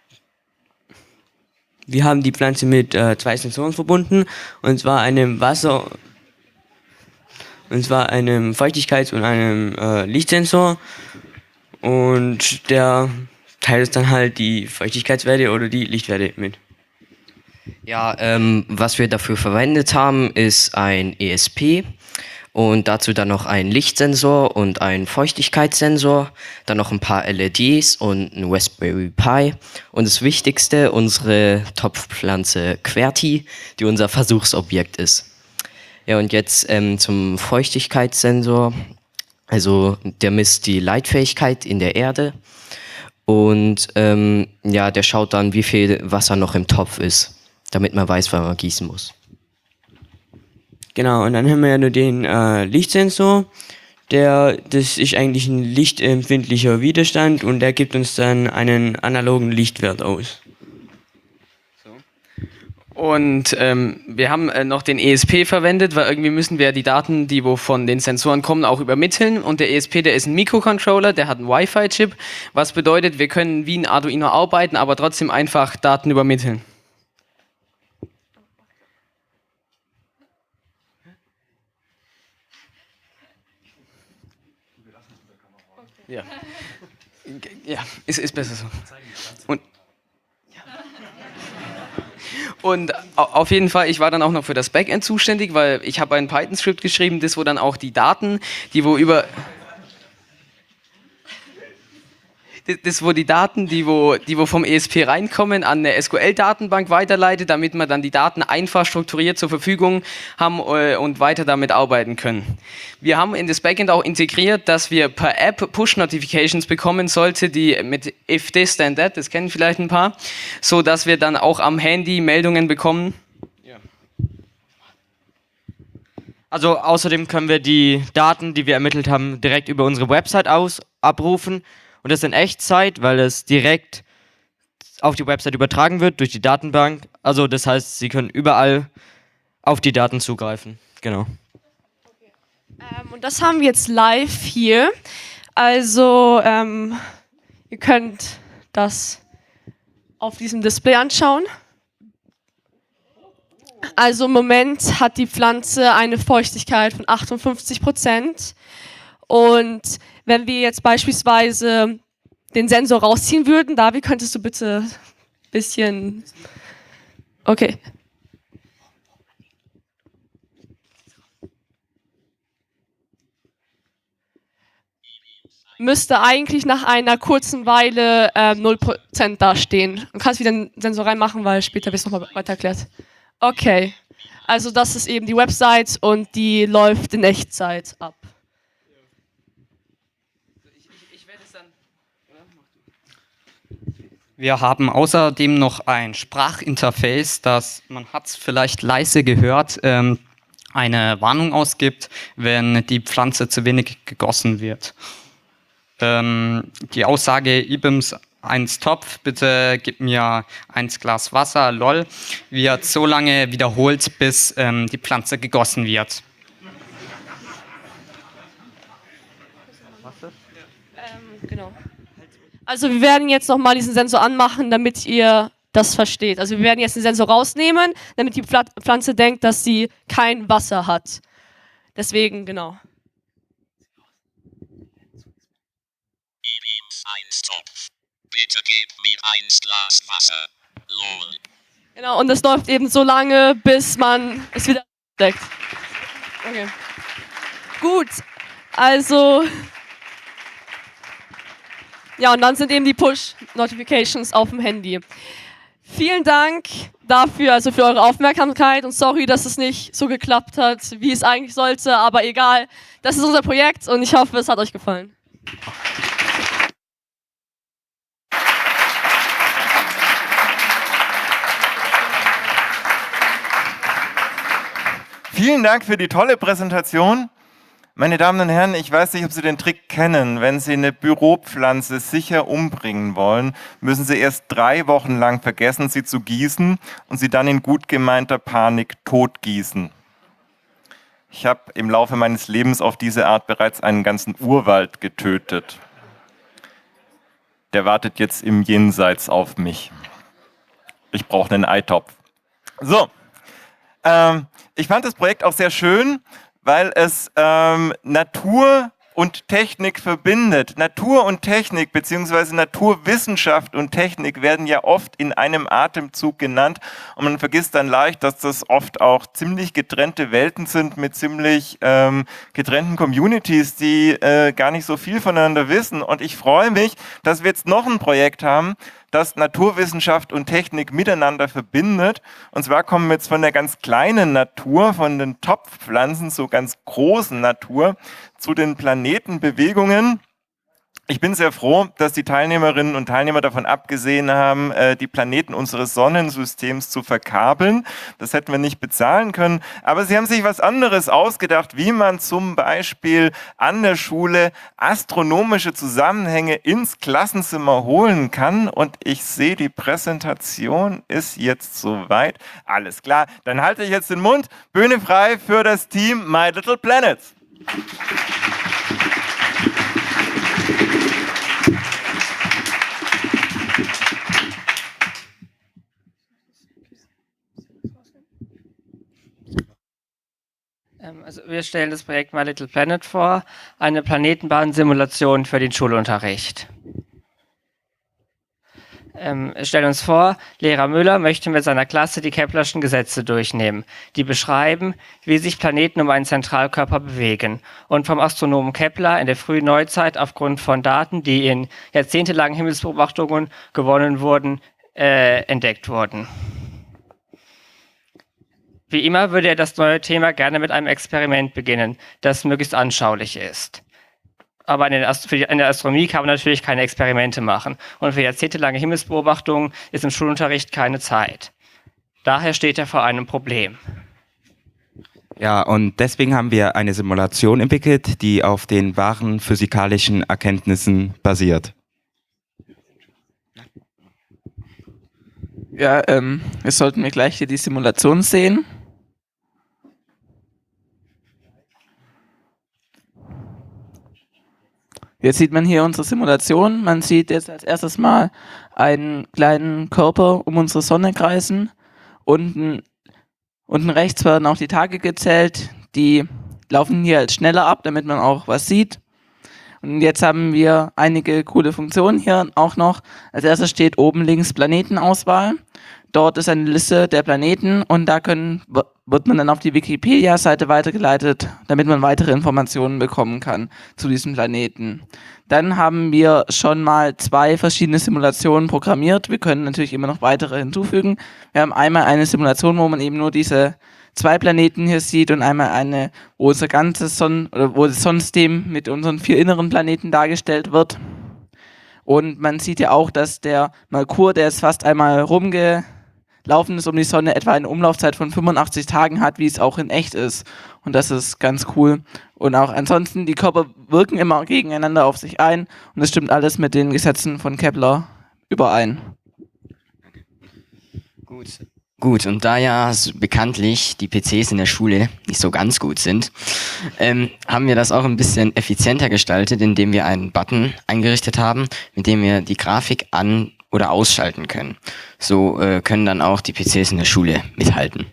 wir haben die Pflanze mit äh, zwei Sensoren verbunden, und zwar einem Wasser, und zwar einem Feuchtigkeits- und einem äh, Lichtsensor. Und der teilt dann halt die Feuchtigkeitswerte oder die Lichtwerte mit. Ja, ähm, was wir dafür verwendet haben, ist ein E S P und dazu dann noch ein Lichtsensor und ein Feuchtigkeitssensor, dann noch ein paar L E Ds und ein Raspberry Pi und das Wichtigste, unsere Topfpflanze Querti, die unser Versuchsobjekt ist. Ja, und jetzt ähm, zum Feuchtigkeitssensor. Also der misst die Leitfähigkeit in der Erde und ähm, ja, der schaut dann, wie viel Wasser noch im Topf ist, damit man weiß, wann man gießen muss. Genau, und dann haben wir ja nur den äh, Lichtsensor, der, das ist eigentlich ein lichtempfindlicher Widerstand und der gibt uns dann einen analogen Lichtwert aus. Und ähm, wir haben äh, noch den E S P verwendet, weil irgendwie müssen wir die Daten, die wo von den Sensoren kommen, auch übermitteln. Und der E S P, der ist ein Mikrocontroller, der hat einen Wi-Fi-Chip, was bedeutet, wir können wie ein Arduino arbeiten, aber trotzdem einfach Daten übermitteln. Ja, ja, ist, ist besser so. Und Und auf jeden Fall, ich war dann auch noch für das Backend zuständig, weil ich habe ein Python-Skript geschrieben, das wo dann auch die Daten, die wo über... Das wo die Daten, die wo, die wo vom E S P reinkommen, an eine S Q L-Datenbank weiterleitet, damit wir dann die Daten einfach strukturiert zur Verfügung haben und weiter damit arbeiten können. Wir haben in das Backend auch integriert, dass wir per App Push-Notifications bekommen sollte, die mit if this then that, das kennen vielleicht ein paar, so dass wir dann auch am Handy Meldungen bekommen. Also außerdem können wir die Daten, die wir ermittelt haben, direkt über unsere Website aus abrufen. Und das in Echtzeit, weil es direkt auf die Website übertragen wird durch die Datenbank. Also das heißt, Sie können überall auf die Daten zugreifen. Genau. Ähm, und das haben wir jetzt live hier. Also ähm, ihr könnt das auf diesem Display anschauen. Also im Moment hat die Pflanze eine Feuchtigkeit von achtundfünfzig Prozent. Und wenn wir jetzt beispielsweise den Sensor rausziehen würden, David, könntest du bitte ein bisschen... Okay. Müsste eigentlich nach einer kurzen Weile äh, null Prozent dastehen. Du kannst wieder den Sensor reinmachen, weil später wird es nochmal weiter erklärt. Okay. Also das ist eben die Website und die läuft in Echtzeit ab. Wir haben außerdem noch ein Sprachinterface, das, man hat es vielleicht leise gehört, ähm, eine Warnung ausgibt, wenn die Pflanze zu wenig gegossen wird. Ähm, die Aussage I B I M S eins Topf, bitte gib mir eins Glas Wasser, lol, wird so lange wiederholt, bis ähm, die Pflanze gegossen wird. Ähm, genau. Also wir werden jetzt nochmal diesen Sensor anmachen, damit ihr das versteht. Also wir werden jetzt den Sensor rausnehmen, damit die Pfla- Pflanze denkt, dass sie kein Wasser hat. Deswegen, genau. eins Topf. Bitte gib mir ein Glas Wasser. Lol. Genau, und das läuft eben so lange, bis man es wieder deckt. Okay. Gut, also... Ja, und dann sind eben die Push-Notifications auf dem Handy. Vielen Dank dafür, also für eure Aufmerksamkeit und sorry, dass es nicht so geklappt hat, wie es eigentlich sollte, aber egal. Das ist unser Projekt und ich hoffe, es hat euch gefallen. Vielen Dank für die tolle Präsentation. Meine Damen und Herren, ich weiß nicht, ob Sie den Trick kennen. Wenn Sie eine Büropflanze sicher umbringen wollen, müssen Sie erst drei Wochen lang vergessen, sie zu gießen und sie dann in gut gemeinter Panik totgießen. Ich habe im Laufe meines Lebens auf diese Art bereits einen ganzen Urwald getötet. Der wartet jetzt im Jenseits auf mich. Ich brauche einen Eintopf. So, ähm, ich fand das Projekt auch sehr schön, weil es ähm, Natur und Technik verbindet. Natur und Technik bzw. Naturwissenschaft und Technik werden ja oft in einem Atemzug genannt und man vergisst dann leicht, dass das oft auch ziemlich getrennte Welten sind mit ziemlich ähm, getrennten Communities, die äh, gar nicht so viel voneinander wissen. Und ich freue mich, dass wir jetzt noch ein Projekt haben, das Naturwissenschaft und Technik miteinander verbindet. Und zwar kommen wir jetzt von der ganz kleinen Natur, von den Topfpflanzen zur ganz großen Natur, zu den Planetenbewegungen. Ich bin sehr froh, dass die Teilnehmerinnen und Teilnehmer davon abgesehen haben, die Planeten unseres Sonnensystems zu verkabeln. Das hätten wir nicht bezahlen können. Aber sie haben sich was anderes ausgedacht, wie man zum Beispiel an der Schule astronomische Zusammenhänge ins Klassenzimmer holen kann. Und ich sehe, die Präsentation ist jetzt soweit. Alles klar, dann halte ich jetzt den Mund. Bühne frei für das Team My Little Planets. Also wir stellen das Projekt My Little Planet vor, eine Planetenbahnsimulation für den Schulunterricht. Ähm, wir stellen uns vor, Lehrer Müller möchte mit seiner Klasse die Keplerschen Gesetze durchnehmen, die beschreiben, wie sich Planeten um einen Zentralkörper bewegen und vom Astronomen Kepler in der frühen Neuzeit aufgrund von Daten, die in jahrzehntelangen Himmelsbeobachtungen gewonnen wurden, äh, entdeckt wurden. Wie immer würde er das neue Thema gerne mit einem Experiment beginnen, das möglichst anschaulich ist. Aber in der, Ast- für die, in der Astronomie kann man natürlich keine Experimente machen. Und für jahrzehntelange Himmelsbeobachtungen ist im Schulunterricht keine Zeit. Daher steht er vor einem Problem. Ja, und deswegen haben wir eine Simulation entwickelt, die auf den wahren physikalischen Erkenntnissen basiert. Ja, ähm, wir sollten wir gleich hier die Simulation sehen. Jetzt sieht man hier unsere Simulation. Man sieht jetzt als erstes mal einen kleinen Körper um unsere Sonne kreisen. Unten, unten rechts werden auch die Tage gezählt. Die laufen hier als schneller ab, damit man auch was sieht. Und jetzt haben wir einige coole Funktionen hier auch noch. Als erstes steht oben links Planetenauswahl. Dort ist eine Liste der Planeten und da können, wird man dann auf die Wikipedia-Seite weitergeleitet, damit man weitere Informationen bekommen kann zu diesem Planeten. Dann haben wir schon mal zwei verschiedene Simulationen programmiert. Wir können natürlich immer noch weitere hinzufügen. Wir haben einmal eine Simulation, wo man eben nur diese zwei Planeten hier sieht und einmal eine, wo unser ganzes Sonnen- oder wo das Sonnensystem mit unseren vier inneren Planeten dargestellt wird. Und man sieht ja auch, dass der Merkur, der jetzt fast einmal rumgelaufen ist um die Sonne, etwa eine Umlaufzeit von fünfundachtzig Tagen hat, wie es auch in echt ist. Und das ist ganz cool. Und auch ansonsten, die Körper wirken immer gegeneinander auf sich ein. Und das stimmt alles mit den Gesetzen von Kepler überein. Gut. Gut, und da ja s- bekanntlich die P Cs in der Schule nicht so ganz gut sind, ähm, haben wir das auch ein bisschen effizienter gestaltet, indem wir einen Button eingerichtet haben, mit dem wir die Grafik an- oder ausschalten können. So äh, können dann auch die P Cs in der Schule mithalten.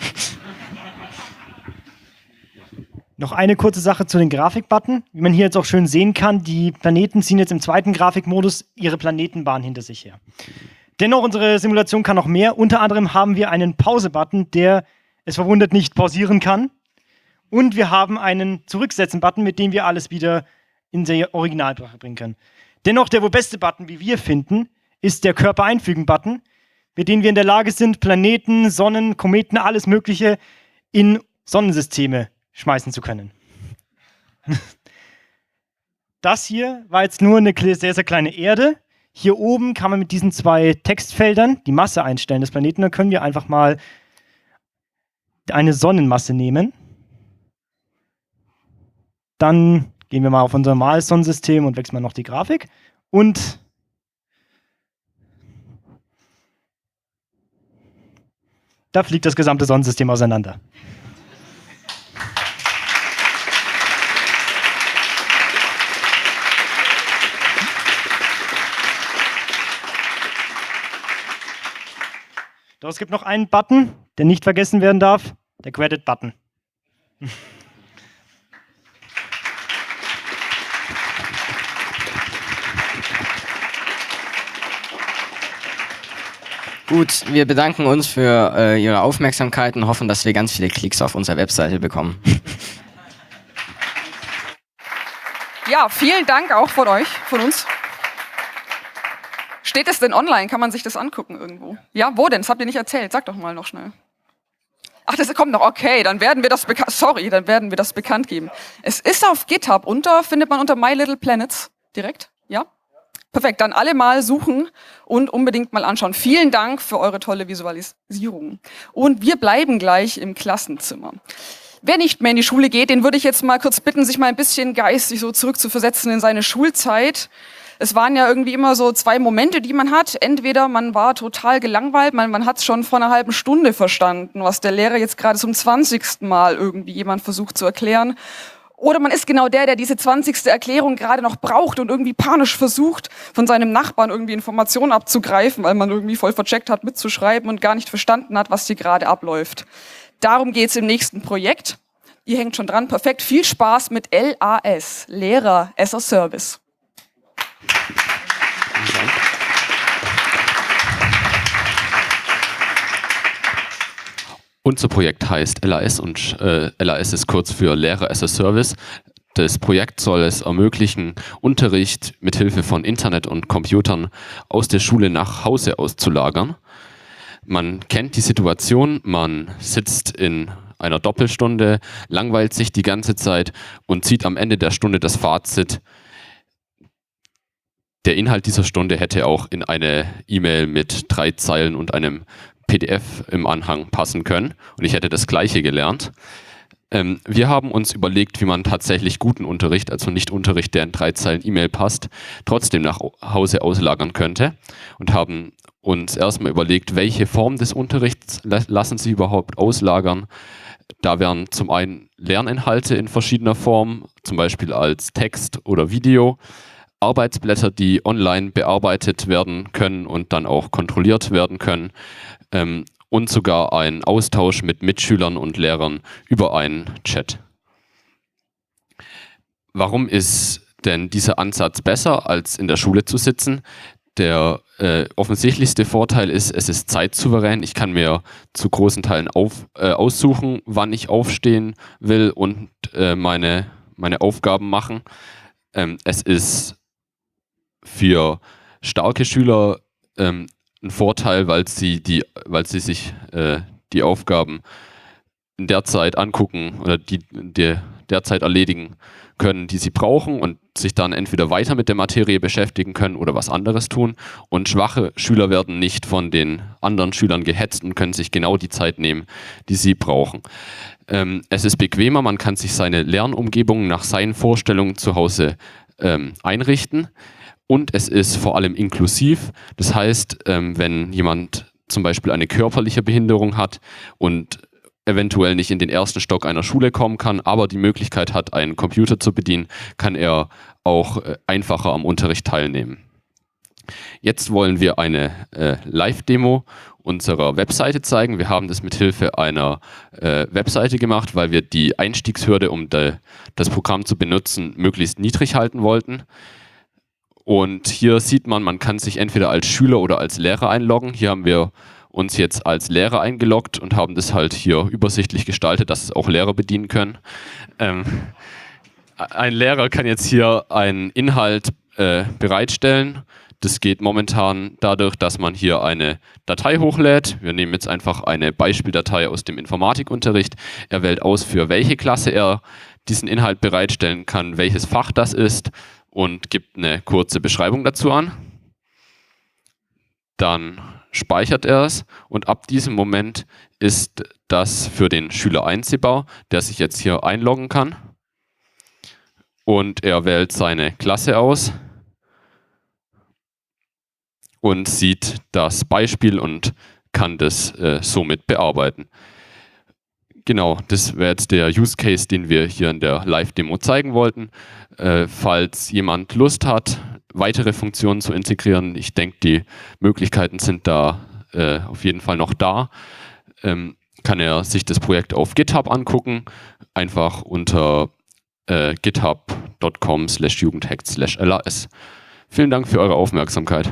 Noch eine kurze Sache zu den Grafikbutton. Wie man hier jetzt auch schön sehen kann, die Planeten ziehen jetzt im zweiten Grafikmodus ihre Planetenbahn hinter sich her. Dennoch, unsere Simulation kann noch mehr. Unter anderem haben wir einen Pause-Button, der, es verwundert, nicht pausieren kann. Und wir haben einen Zurücksetzen-Button, mit dem wir alles wieder in die Originalsprache bringen können. Dennoch, der wohl beste Button, wie wir finden, ist der Körper-Einfügen-Button, mit dem wir in der Lage sind, Planeten, Sonnen, Kometen, alles Mögliche in Sonnensysteme schmeißen zu können. Das hier war jetzt nur eine kle- sehr, sehr kleine Erde. Hier oben kann man mit diesen zwei Textfeldern die Masse einstellen des Planeten. Dann können wir einfach mal eine Sonnenmasse nehmen. Dann gehen wir mal auf unser normales Sonnensystem und wechseln mal noch die Grafik. Und da fliegt das gesamte Sonnensystem auseinander. Doch es gibt noch einen Button, der nicht vergessen werden darf, der Credit-Button. Gut, wir bedanken uns für äh, Ihre Aufmerksamkeit und hoffen, dass wir ganz viele Klicks auf unserer Webseite bekommen. Ja, vielen Dank auch von euch, von uns. Steht es denn online? Kann man sich das angucken irgendwo? Ja, wo denn? Das habt ihr nicht erzählt. Sag doch mal noch schnell. Ach, das kommt noch. Okay, dann werden wir das bekannt. Sorry, dann werden wir das bekannt geben. Es ist auf GitHub unter, findet man unter My Little Planets direkt. Ja? Perfekt. Dann alle mal suchen und unbedingt mal anschauen. Vielen Dank für eure tolle Visualisierung. Und wir bleiben gleich im Klassenzimmer. Wer nicht mehr in die Schule geht, den würde ich jetzt mal kurz bitten, sich mal ein bisschen geistig so zurückzuversetzen in seine Schulzeit. Es waren ja irgendwie immer so zwei Momente, die man hat. Entweder man war total gelangweilt, man, man hat es schon vor einer halben Stunde verstanden, was der Lehrer jetzt gerade zum zwanzigsten Mal irgendwie jemand versucht zu erklären. Oder man ist genau der, der diese zwanzigste Erklärung gerade noch braucht und irgendwie panisch versucht, von seinem Nachbarn irgendwie Informationen abzugreifen, weil man irgendwie voll vercheckt hat, mitzuschreiben und gar nicht verstanden hat, was hier gerade abläuft. Darum geht's im nächsten Projekt. Ihr hängt schon dran. Perfekt. Viel Spaß mit L A S, Lehrer as a Service. Unser Projekt heißt L A S und äh, L A S ist kurz für Lehrer as a Service. Das Projekt soll es ermöglichen, Unterricht mit Hilfe von Internet und Computern aus der Schule nach Hause auszulagern. Man kennt die Situation, man sitzt in einer Doppelstunde, langweilt sich die ganze Zeit und zieht am Ende der Stunde das Fazit: Der Inhalt dieser Stunde hätte auch in eine E-Mail mit drei Zeilen und einem P D F im Anhang passen können und ich hätte das Gleiche gelernt. Ähm, wir haben uns überlegt, wie man tatsächlich guten Unterricht, also nicht Unterricht, der in drei Zeilen E-Mail passt, trotzdem nach Hause auslagern könnte und haben uns erstmal überlegt, welche Form des Unterrichts la- lassen Sie überhaupt auslagern. Da wären zum einen Lerninhalte in verschiedener Form, zum Beispiel als Text oder Video, Arbeitsblätter, die online bearbeitet werden können und dann auch kontrolliert werden können, ähm, und sogar ein Austausch mit Mitschülern und Lehrern über einen Chat. Warum ist denn dieser Ansatz besser, als in der Schule zu sitzen? Der äh, offensichtlichste Vorteil ist, es ist zeitsouverän. Ich kann mir zu großen Teilen auf, äh, aussuchen, wann ich aufstehen will und äh, meine, meine Aufgaben machen. Ähm, es ist für starke Schüler ähm, ein Vorteil, weil sie, die, weil sie sich äh, die Aufgaben in der Zeit angucken oder die, die derzeit erledigen können, die sie brauchen und sich dann entweder weiter mit der Materie beschäftigen können oder was anderes tun. Und schwache Schüler werden nicht von den anderen Schülern gehetzt und können sich genau die Zeit nehmen, die sie brauchen. Ähm, es ist bequemer, man kann sich seine Lernumgebung nach seinen Vorstellungen zu Hause ähm, einrichten. und es ist vor allem inklusiv. Das heißt, ähm, wenn jemand zum Beispiel eine körperliche Behinderung hat und eventuell nicht in den ersten Stock einer Schule kommen kann, aber die Möglichkeit hat, einen Computer zu bedienen, kann er auch äh, einfacher am Unterricht teilnehmen. Jetzt wollen wir eine äh, Live-Demo unserer Webseite zeigen. Wir haben das mit Hilfe einer äh, Webseite gemacht, weil wir die Einstiegshürde, um de, das Programm zu benutzen, möglichst niedrig halten wollten. Und hier sieht man, man kann sich entweder als Schüler oder als Lehrer einloggen. Hier haben wir uns jetzt als Lehrer eingeloggt und haben das halt hier übersichtlich gestaltet, dass es auch Lehrer bedienen können. Ähm, ein Lehrer kann jetzt hier einen Inhalt äh, bereitstellen. Das geht momentan dadurch, dass man hier eine Datei hochlädt. Wir nehmen jetzt einfach eine Beispieldatei aus dem Informatikunterricht. Er wählt aus, für welche Klasse er diesen Inhalt bereitstellen kann, welches Fach das ist und gibt eine kurze Beschreibung dazu an. Dann speichert er es und ab diesem Moment ist das für den Schüler einsehbar, der sich jetzt hier einloggen kann. Und er wählt seine Klasse aus und sieht das Beispiel und kann das äh, somit bearbeiten. Genau, das wäre jetzt der Use Case, den wir hier in der Live-Demo zeigen wollten. Äh, falls jemand Lust hat, weitere Funktionen zu integrieren, ich denke, die Möglichkeiten sind da äh, auf jeden Fall noch da, ähm, kann er sich das Projekt auf GitHub angucken, einfach unter äh, github punkt com slash jugendhackt slash L A S. Vielen Dank für eure Aufmerksamkeit.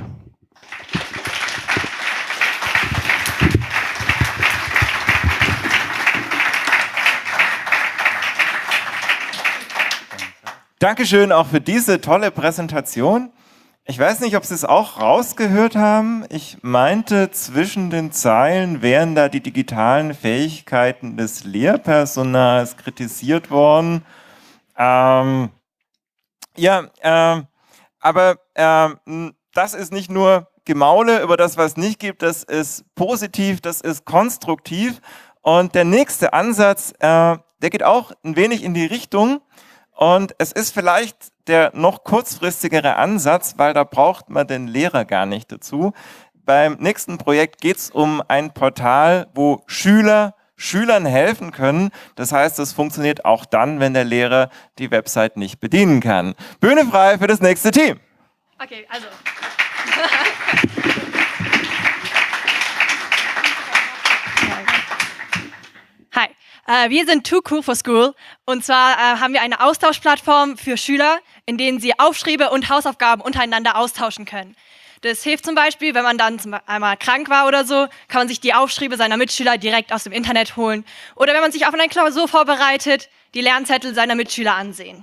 Dankeschön auch für diese tolle Präsentation. Ich weiß nicht, ob Sie es auch rausgehört haben. Ich meinte, zwischen den Zeilen wären da die digitalen Fähigkeiten des Lehrpersonals kritisiert worden. Ähm, ja, ähm, aber ähm, das ist nicht nur Gemaule über das, was es nicht gibt, das ist positiv, das ist konstruktiv. Und der nächste Ansatz, äh, der geht auch ein wenig in die Richtung. Und es ist vielleicht der noch kurzfristigere Ansatz, weil da braucht man den Lehrer gar nicht dazu. Beim nächsten Projekt geht es um ein Portal, wo Schüler Schülern helfen können. Das heißt, es funktioniert auch dann, wenn der Lehrer die Website nicht bedienen kann. Bühne frei für das nächste Team. Okay, also. Hi, äh, wir sind Too Cool for School und zwar äh, haben wir eine Austauschplattform für Schüler, in denen sie Aufschriebe und Hausaufgaben untereinander austauschen können. Das hilft zum Beispiel, wenn man dann zum einmal krank war oder so, kann man sich die Aufschriebe seiner Mitschüler direkt aus dem Internet holen. Oder wenn man sich auf eine Klausur vorbereitet, die Lernzettel seiner Mitschüler ansehen.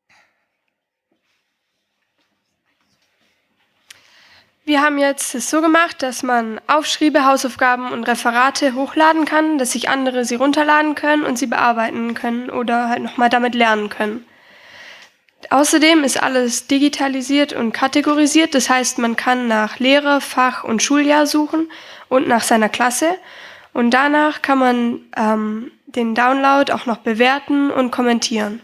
Wir haben jetzt es so gemacht, dass man Aufschriebe, Hausaufgaben und Referate hochladen kann, dass sich andere sie runterladen können und sie bearbeiten können oder halt nochmal damit lernen können. Außerdem ist alles digitalisiert und kategorisiert, das heißt, man kann nach Lehre, Fach und Schuljahr suchen und nach seiner Klasse. Und danach kann man ähm, den Download auch noch bewerten und kommentieren.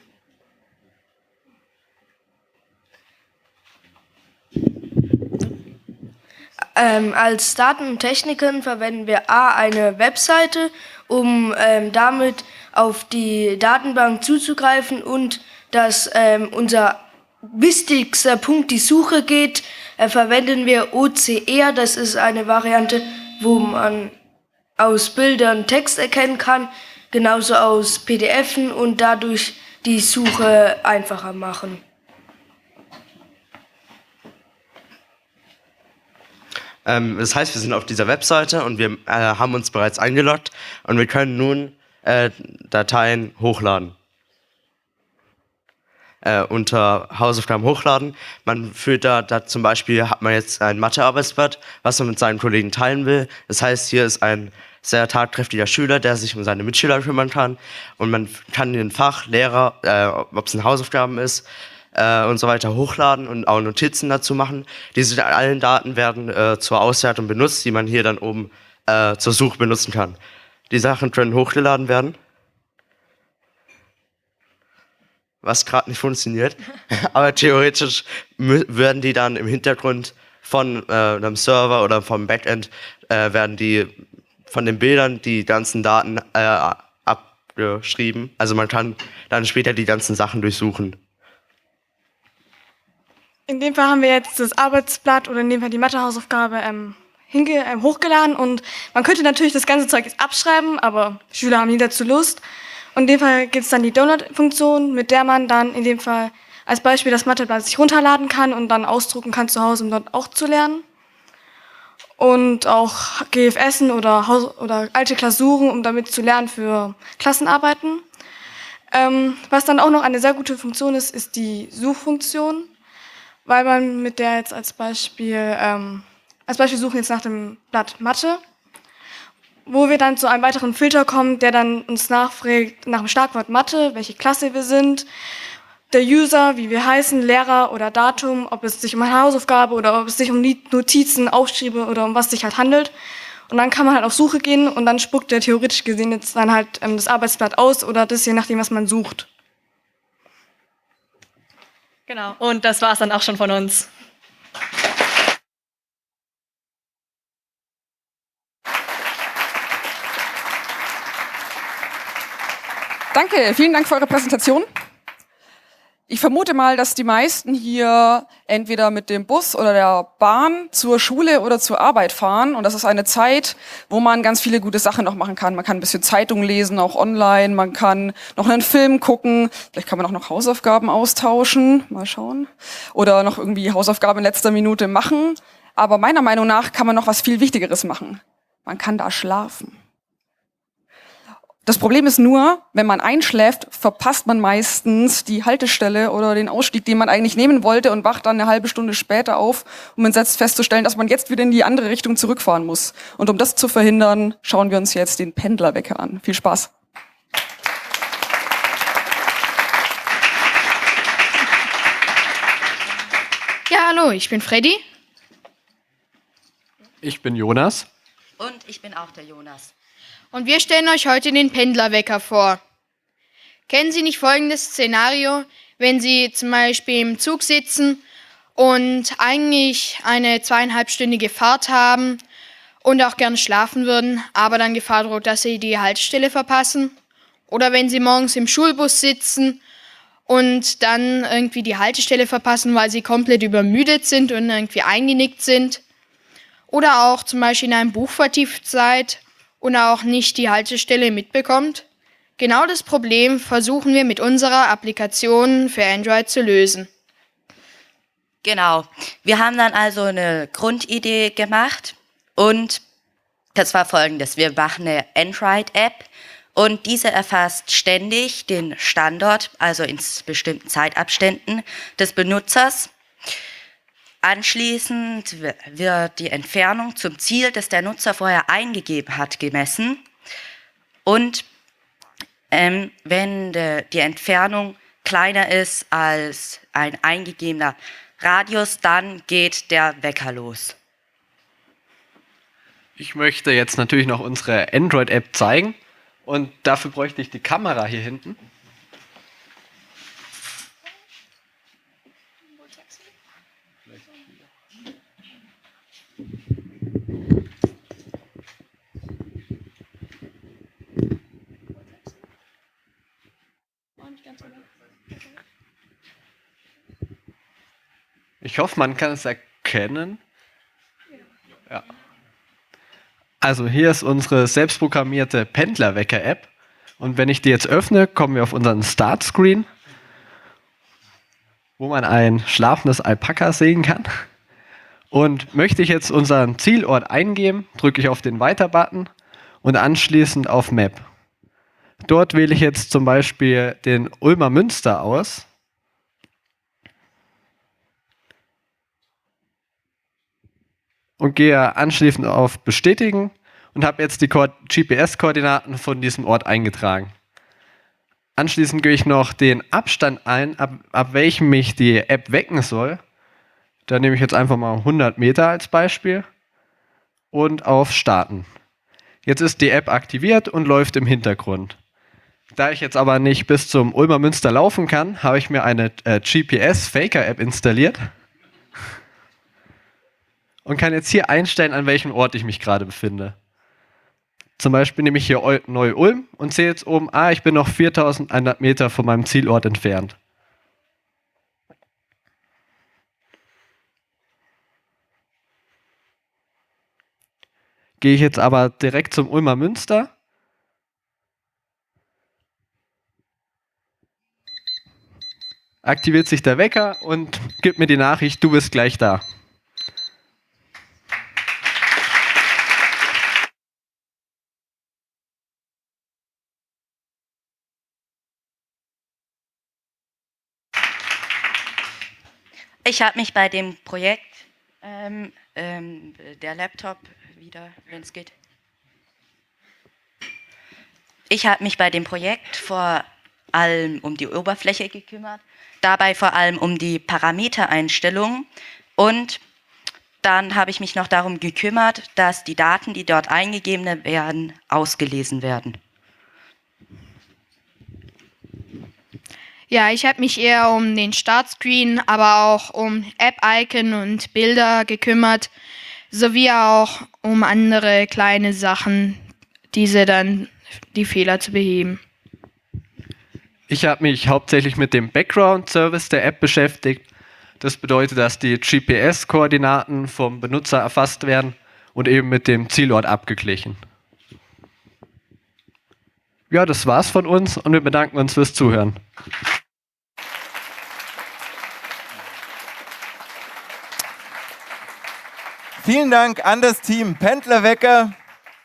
Ähm, als Daten- und Techniken verwenden wir A, eine Webseite, um ähm, damit auf die Datenbank zuzugreifen und dass ähm, unser wichtigster Punkt die Suche geht, äh, verwenden wir O C R. Das ist eine Variante, wo man aus Bildern Text erkennen kann, genauso aus P D F und dadurch die Suche einfacher machen. Ähm, das heißt, wir sind auf dieser Webseite und wir äh, haben uns bereits eingeloggt und wir können nun äh, Dateien hochladen. Äh, unter Hausaufgaben hochladen. Man führt da, da zum Beispiel, hat man jetzt ein Mathe-Arbeitsblatt, was man mit seinen Kollegen teilen will. Das heißt, hier ist ein sehr tatkräftiger Schüler, der sich um seine Mitschüler kümmern kann und man kann den Fach, Lehrer, äh, ob es ein Hausaufgaben ist, äh, und so weiter hochladen und auch Notizen dazu machen. Diese allen Daten werden äh, zur Auswertung benutzt, die man hier dann oben äh, zur Suche benutzen kann. Die Sachen können hochgeladen werden. was gerade nicht funktioniert. Aber theoretisch mü- würden die dann im Hintergrund von äh, einem Server oder vom Backend äh, werden die von den Bildern die ganzen Daten äh, abgeschrieben. Also man kann dann später die ganzen Sachen durchsuchen. In dem Fall haben wir jetzt das Arbeitsblatt oder in dem Fall die Mathehausaufgabe ähm, hinge ähm, hochgeladen und man könnte natürlich das ganze Zeug jetzt abschreiben, aber Schüler haben nie dazu Lust. Und in dem Fall gibt es dann die Download-Funktion, mit der man dann in dem Fall als Beispiel das Matheblatt sich runterladen kann und dann ausdrucken kann zu Hause, um dort auch zu lernen. Und auch G F S oder, Haus- oder alte Klausuren, um damit zu lernen für Klassenarbeiten. Ähm, was dann auch noch eine sehr gute Funktion ist, ist die Suchfunktion, weil man mit der jetzt als Beispiel, ähm, als Beispiel suchen jetzt nach dem Blatt Mathe, wo wir dann zu einem weiteren Filter kommen, der dann uns nachfragt nach dem Schlagwort Mathe, welche Klasse wir sind, der User, wie wir heißen, Lehrer oder Datum, ob es sich um eine Hausaufgabe oder ob es sich um Notizen, Aufschriebe oder um was sich halt handelt. Und dann kann man halt auf Suche gehen und dann spuckt der theoretisch gesehen jetzt dann halt ähm, das Arbeitsblatt aus oder das je nachdem, was man sucht. Genau, und das war's dann auch schon von uns. Danke, vielen Dank für eure Präsentation. Ich vermute mal, dass die meisten hier entweder mit dem Bus oder der Bahn zur Schule oder zur Arbeit fahren. Und das ist eine Zeit, wo man ganz viele gute Sachen noch machen kann. Man kann ein bisschen Zeitung lesen, auch online. Man kann noch einen Film gucken. Vielleicht kann man auch noch Hausaufgaben austauschen. Mal schauen. Oder noch irgendwie Hausaufgaben in letzter Minute machen. Aber meiner Meinung nach kann man noch was viel Wichtigeres machen. Man kann da schlafen. Das Problem ist nur, wenn man einschläft, verpasst man meistens die Haltestelle oder den Ausstieg, den man eigentlich nehmen wollte und wacht dann eine halbe Stunde später auf, um entsetzt festzustellen, dass man jetzt wieder in die andere Richtung zurückfahren muss. Und um das zu verhindern, schauen wir uns jetzt den Pendlerwecker an. Viel Spaß! Ja, hallo, ich bin Freddy. Ich bin Jonas. Und ich bin auch der Jonas. Und wir stellen euch heute den Pendlerwecker vor. Kennen Sie nicht folgendes Szenario, wenn Sie zum Beispiel im Zug sitzen und eigentlich eine zweieinhalbstündige Fahrt haben und auch gerne schlafen würden, aber dann Gefahr droht, dass Sie die Haltestelle verpassen? Oder wenn Sie morgens im Schulbus sitzen und dann irgendwie die Haltestelle verpassen, weil Sie komplett übermüdet sind und irgendwie eingenickt sind? Oder auch zum Beispiel in einem Buch vertieft seid und auch nicht die Haltestelle mitbekommt? Genau das Problem versuchen wir mit unserer Applikation für Android zu lösen. Genau. Wir haben dann also eine Grundidee gemacht und das war folgendes. Wir machen eine Android-App und diese erfasst ständig den Standort, also in bestimmten Zeitabständen des Benutzers. Anschließend wird die Entfernung zum Ziel, das der Nutzer vorher eingegeben hat, gemessen. Und ähm, wenn de, die Entfernung kleiner ist als ein eingegebener Radius, dann geht der Wecker los. Ich möchte jetzt natürlich noch unsere Android-App zeigen und dafür bräuchte ich die Kamera hier hinten. Ich hoffe, man kann es erkennen. Ja. Also hier ist unsere selbstprogrammierte Pendlerwecker-App. Und wenn ich die jetzt öffne, kommen wir auf unseren Startscreen, wo man ein schlafendes Alpaka sehen kann. Und möchte ich jetzt unseren Zielort eingeben, drücke ich auf den Weiter-Button und anschließend auf Map. Dort wähle ich jetzt zum Beispiel den Ulmer Münster aus. Und gehe anschließend auf Bestätigen und habe jetzt die G P S-Koordinaten von diesem Ort eingetragen. Anschließend gebe ich noch den Abstand ein, ab, ab welchem mich die App wecken soll. Da nehme ich jetzt einfach mal hundert Meter als Beispiel und auf Starten. Jetzt ist die App aktiviert und läuft im Hintergrund. Da ich jetzt aber nicht bis zum Ulmer Münster laufen kann, habe ich mir eine äh, G P S-Faker-App installiert und kann jetzt hier einstellen, an welchem Ort ich mich gerade befinde. Zum Beispiel nehme ich hier Neu-Ulm und sehe jetzt oben, ah, ich bin noch viertausendeinhundert Meter von meinem Zielort entfernt. Gehe ich jetzt aber direkt zum Ulmer Münster, aktiviert sich der Wecker und gibt mir die Nachricht, du bist gleich da. Ich habe mich bei dem Projekt, ähm, ähm, der Laptop wieder, wenn es geht. Ich habe mich bei dem Projekt vor allem um die Oberfläche gekümmert, dabei vor allem um die Parametereinstellungen und dann habe ich mich noch darum gekümmert, dass die Daten, die dort eingegeben werden, ausgelesen werden. Ja, ich habe mich eher um den Startscreen, aber auch um App-Icon und Bilder gekümmert, sowie auch um andere kleine Sachen, diese dann die Fehler zu beheben. Ich habe mich hauptsächlich mit dem Background-Service der App beschäftigt. Das bedeutet, dass die G P S-Koordinaten vom Benutzer erfasst werden und eben mit dem Zielort abgeglichen. Ja, das war's von uns und wir bedanken uns fürs Zuhören. Vielen Dank an das Team Pendlerwecker.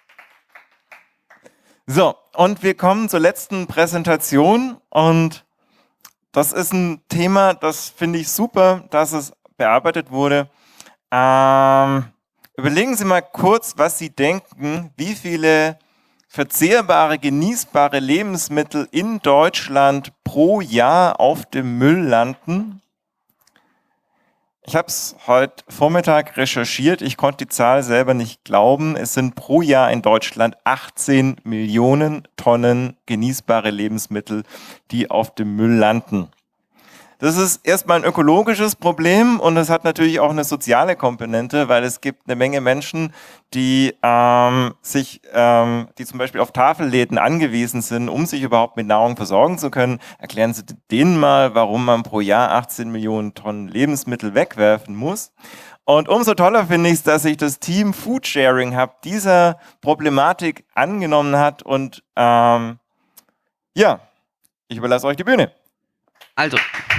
So, und wir kommen zur letzten Präsentation und das ist ein Thema, das finde ich super, dass es bearbeitet wurde. Ähm, überlegen Sie mal kurz, was Sie denken, wie viele verzehrbare, genießbare Lebensmittel in Deutschland pro Jahr auf dem Müll landen. Ich habe es heute Vormittag recherchiert, ich konnte die Zahl selber nicht glauben. Es sind pro Jahr in Deutschland achtzehn Millionen Tonnen genießbare Lebensmittel, die auf dem Müll landen. Das ist erstmal ein ökologisches Problem und es hat natürlich auch eine soziale Komponente, weil es gibt eine Menge Menschen, die ähm, sich, ähm, die zum Beispiel auf Tafelläden angewiesen sind, um sich überhaupt mit Nahrung versorgen zu können. Erklären Sie denen mal, warum man pro Jahr achtzehn Millionen Tonnen Lebensmittel wegwerfen muss. Und umso toller finde ich es, dass sich das Team Food Sharing Hub dieser Problematik angenommen hat und ähm, ja, ich überlasse euch die Bühne. Also.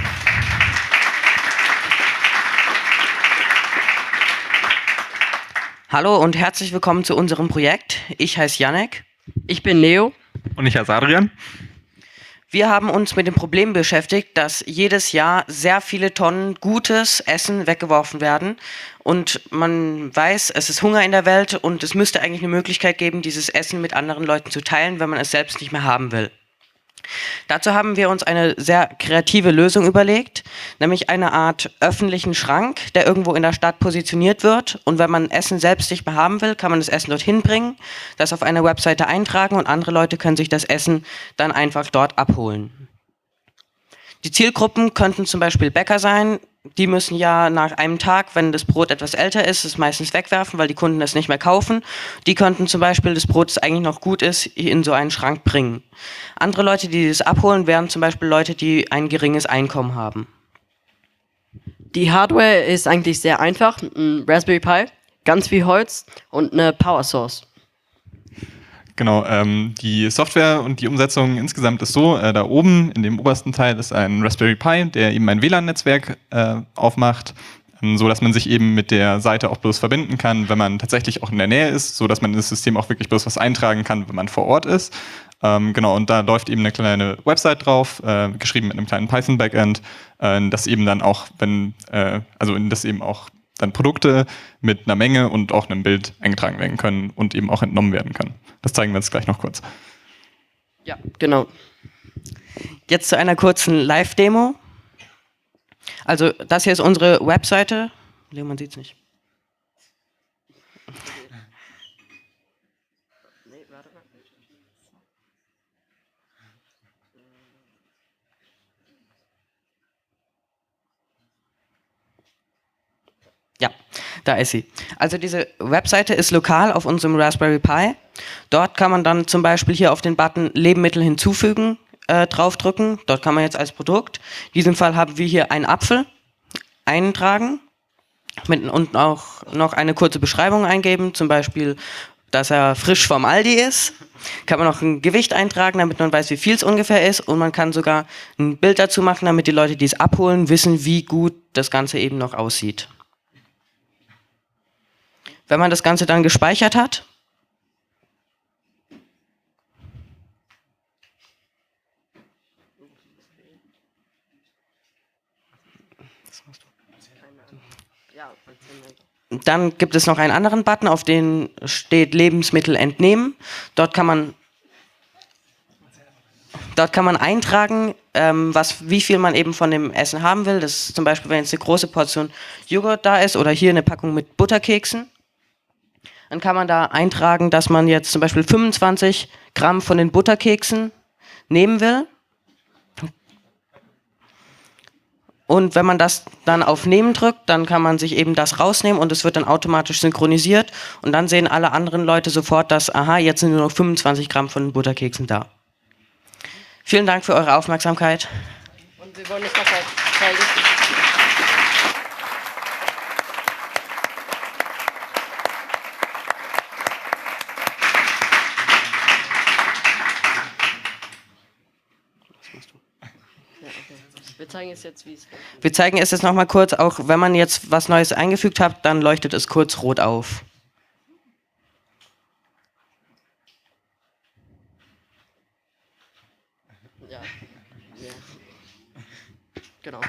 Hallo und herzlich willkommen zu unserem Projekt. Ich heiße Janek. Ich bin Neo. Und ich heiße Adrian. Wir haben uns mit dem Problem beschäftigt, dass jedes Jahr sehr viele Tonnen gutes Essen weggeworfen werden. Und man weiß, es ist Hunger in der Welt und es müsste eigentlich eine Möglichkeit geben, dieses Essen mit anderen Leuten zu teilen, wenn man es selbst nicht mehr haben will. Dazu haben wir uns eine sehr kreative Lösung überlegt, nämlich eine Art öffentlichen Schrank, der irgendwo in der Stadt positioniert wird. Und wenn man Essen selbst nicht mehr haben will, kann man das Essen dorthin bringen, das auf einer Webseite eintragen und andere Leute können sich das Essen dann einfach dort abholen. Die Zielgruppen könnten zum Beispiel Bäcker sein. Die müssen ja nach einem Tag, wenn das Brot etwas älter ist, es meistens wegwerfen, weil die Kunden es nicht mehr kaufen. Die könnten zum Beispiel das Brot, das eigentlich noch gut ist, in so einen Schrank bringen. Andere Leute, die das abholen, wären zum Beispiel Leute, die ein geringes Einkommen haben. Die Hardware ist eigentlich sehr einfach. Ein Raspberry Pi, ganz viel Holz und eine Power Source. Genau, ähm, die Software und die Umsetzung insgesamt ist so, äh, da oben in dem obersten Teil ist ein Raspberry Pi, der eben ein W L A N-Netzwerk äh, aufmacht, ähm, so dass man sich eben mit der Seite auch bloß verbinden kann, wenn man tatsächlich auch in der Nähe ist, so dass man in das System auch wirklich bloß was eintragen kann, wenn man vor Ort ist. Ähm, genau, und da läuft eben eine kleine Website drauf, äh, geschrieben mit einem kleinen Python-Backend, äh, das eben dann auch, wenn, äh, also in das eben auch dann Produkte mit einer Menge und auch einem Bild eingetragen werden können und eben auch entnommen werden können. Das zeigen wir jetzt gleich noch kurz. Ja, genau. Jetzt zu einer kurzen Live-Demo. Also das hier ist unsere Webseite. Man sieht es nicht. Da ist sie. Also diese Webseite ist lokal auf unserem Raspberry Pi. Dort kann man dann zum Beispiel hier auf den Button Lebensmittel hinzufügen äh, draufdrücken. Dort kann man jetzt als Produkt, in diesem Fall haben wir hier einen Apfel, eintragen mit, und auch noch eine kurze Beschreibung eingeben, zum Beispiel, dass er frisch vom Aldi ist. Kann man noch ein Gewicht eintragen, damit man weiß, wie viel es ungefähr ist, und man kann sogar ein Bild dazu machen, damit die Leute, die es abholen, wissen, wie gut das Ganze eben noch aussieht. Wenn man das Ganze dann gespeichert hat, dann gibt es noch einen anderen Button, auf den steht Lebensmittel entnehmen. Dort kann man, dort kann man eintragen, ähm, was, wie viel man eben von dem Essen haben will. Das ist zum Beispiel, wenn jetzt eine große Portion Joghurt da ist oder hier eine Packung mit Butterkeksen. Dann kann man da eintragen, dass man jetzt zum Beispiel fünfundzwanzig Gramm von den Butterkeksen nehmen will. Und wenn man das dann auf Nehmen drückt, dann kann man sich eben das rausnehmen und es wird dann automatisch synchronisiert. Und dann sehen alle anderen Leute sofort, dass, aha, jetzt sind nur noch fünfundzwanzig Gramm von den Butterkeksen da. Vielen Dank für eure Aufmerksamkeit. Und wir wollen es noch mal zeigen. Wir zeigen es jetzt, wie es funktioniert. Wir zeigen es jetzt nochmal kurz, auch wenn man jetzt was Neues eingefügt hat, dann leuchtet es kurz rot auf. Ja. Ja. Genau.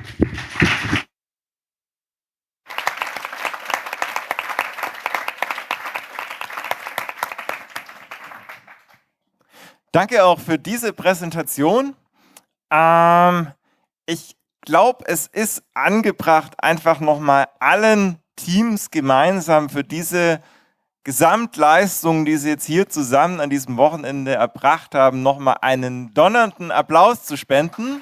Danke auch für diese Präsentation. Ähm, ich glaube, es ist angebracht, einfach nochmal allen Teams gemeinsam für diese Gesamtleistung, die sie jetzt hier zusammen an diesem Wochenende erbracht haben, nochmal einen donnernden Applaus zu spenden.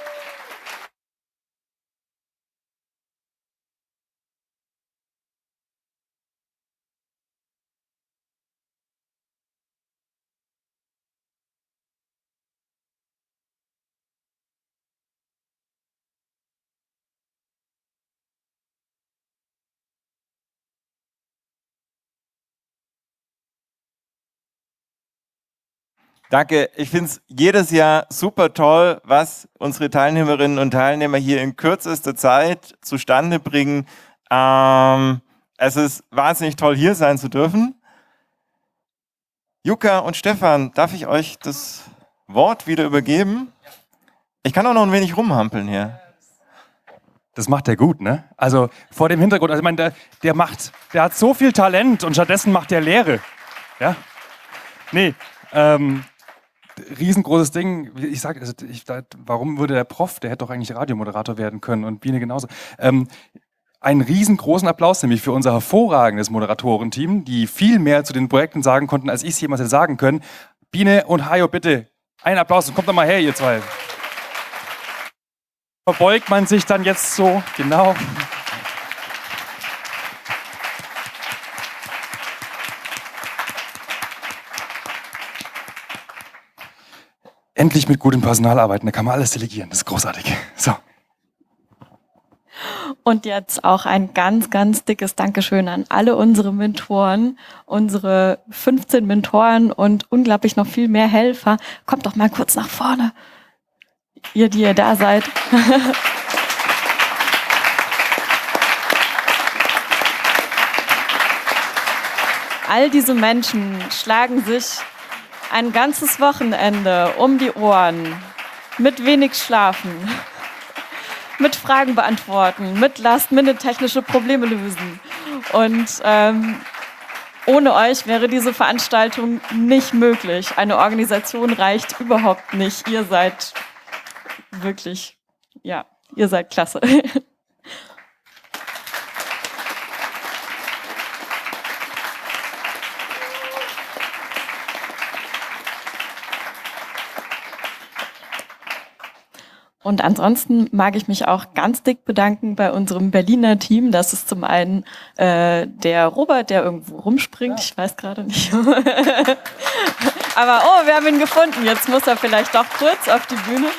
Danke, ich finde es jedes Jahr super toll, was unsere Teilnehmerinnen und Teilnehmer hier in kürzester Zeit zustande bringen. Ähm, es ist wahnsinnig toll, hier sein zu dürfen. Jukka und Stefan, darf ich euch das Wort wieder übergeben? Ich kann auch noch ein wenig rumhampeln hier. Das macht er gut, ne? Also vor dem Hintergrund, also ich meine, der, der macht, der hat so viel Talent und stattdessen macht er Lehre. Ja? Nee, ähm, riesengroßes Ding. Ich sage, also ich, warum würde der Prof, der hätte doch eigentlich Radiomoderator werden können und Biene genauso. Ähm, einen riesengroßen Applaus nämlich für unser hervorragendes Moderatorenteam, die viel mehr zu den Projekten sagen konnten, als ich es jemals hätte sagen können. Biene und Hajo, bitte, einen Applaus und kommt doch mal her, ihr zwei. Verbeugt man sich dann jetzt so, genau. Endlich mit gutem Personal arbeiten, da kann man alles delegieren, das ist großartig. So. Und jetzt auch ein ganz, ganz dickes Dankeschön an alle unsere Mentoren, unsere fünfzehn Mentoren und unglaublich noch viel mehr Helfer. Kommt doch mal kurz nach vorne, ihr, die ihr da seid. All diese Menschen schlagen sich ein ganzes Wochenende um die Ohren, mit wenig Schlafen, mit Fragen beantworten, mit Last-Minute-technische Probleme lösen. Und ähm, ohne euch wäre diese Veranstaltung nicht möglich. Eine Organisation reicht überhaupt nicht. Ihr seid wirklich, ja, ihr seid klasse. Und ansonsten mag ich mich auch ganz dick bedanken bei unserem Berliner Team. Das ist zum einen äh, der Robert, der irgendwo rumspringt. Ich weiß gerade nicht. Aber oh, wir haben ihn gefunden. Jetzt muss er vielleicht doch kurz auf die Bühne.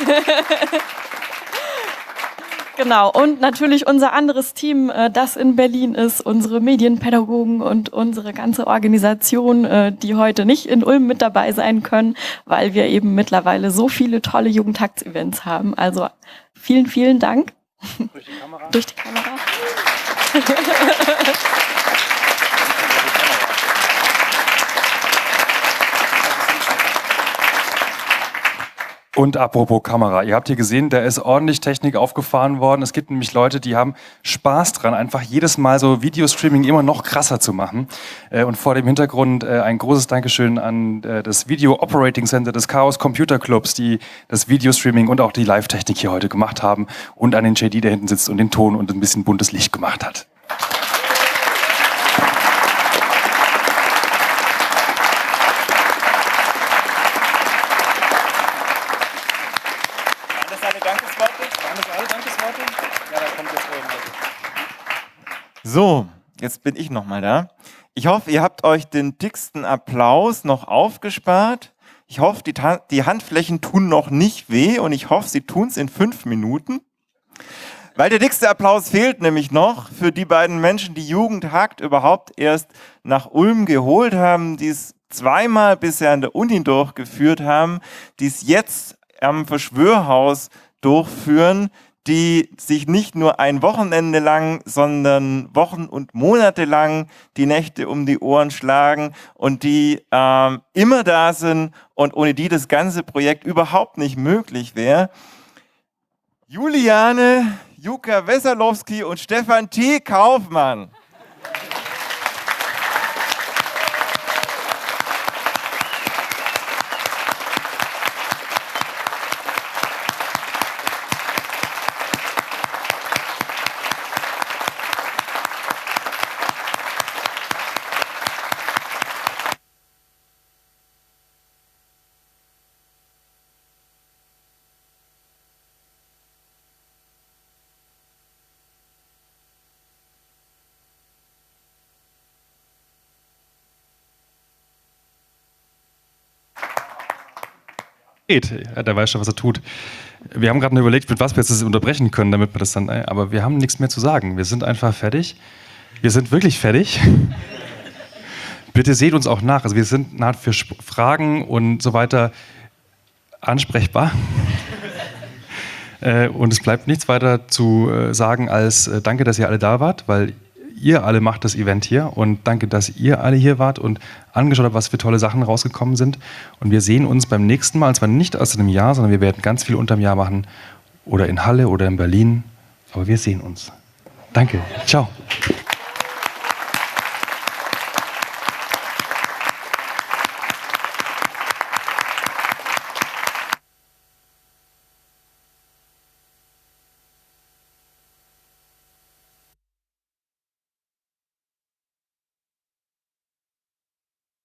Genau, und natürlich unser anderes Team, äh, das in Berlin ist, unsere Medienpädagogen und unsere ganze Organisation, äh, die heute nicht in Ulm mit dabei sein können, weil wir eben mittlerweile so viele tolle Jugendtakts-Events haben. Also vielen, vielen Dank. Durch die Kamera. Durch die Kamera. Und apropos Kamera, ihr habt hier gesehen, da ist ordentlich Technik aufgefahren worden. Es gibt nämlich Leute, die haben Spaß dran, einfach jedes Mal so Videostreaming immer noch krasser zu machen. Und vor dem Hintergrund ein großes Dankeschön an das Video Operating Center des Chaos Computer Clubs, die das Videostreaming und auch die Live-Technik hier heute gemacht haben, und an den J D, der hinten sitzt und den Ton und ein bisschen buntes Licht gemacht hat. So, jetzt bin ich nochmal da. Ich hoffe, ihr habt euch den dicksten Applaus noch aufgespart. Ich hoffe, die, Ta- die Handflächen tun noch nicht weh und ich hoffe, sie tun es in fünf Minuten. Weil der dickste Applaus fehlt nämlich noch für die beiden Menschen, die Jugendhakt überhaupt erst nach Ulm geholt haben, die es zweimal bisher an der Uni durchgeführt haben, die es jetzt am Verschwörhaus durchführen, die sich nicht nur ein Wochenende lang, sondern Wochen und Monate lang die Nächte um die Ohren schlagen und die ähm, immer da sind und ohne die das ganze Projekt überhaupt nicht möglich wäre. Juliane, Juka Wessalowski und Stefan T. Kaufmann. Ja, der weiß schon, was er tut. Wir haben gerade überlegt, mit was wir jetzt das unterbrechen können, damit wir das dann, aber wir haben nichts mehr zu sagen. Wir sind einfach fertig. Wir sind wirklich fertig. Bitte seht uns auch nach. Also wir sind nach für Fragen und so weiter ansprechbar. Und es bleibt nichts weiter zu sagen als danke, dass ihr alle da wart, weil ihr alle macht das Event hier, und danke, dass ihr alle hier wart und angeschaut habt, was für tolle Sachen rausgekommen sind. Und wir sehen uns beim nächsten Mal, und zwar nicht erst in einem Jahr, sondern wir werden ganz viel unterm Jahr machen, oder in Halle oder in Berlin, aber wir sehen uns. Danke, ciao.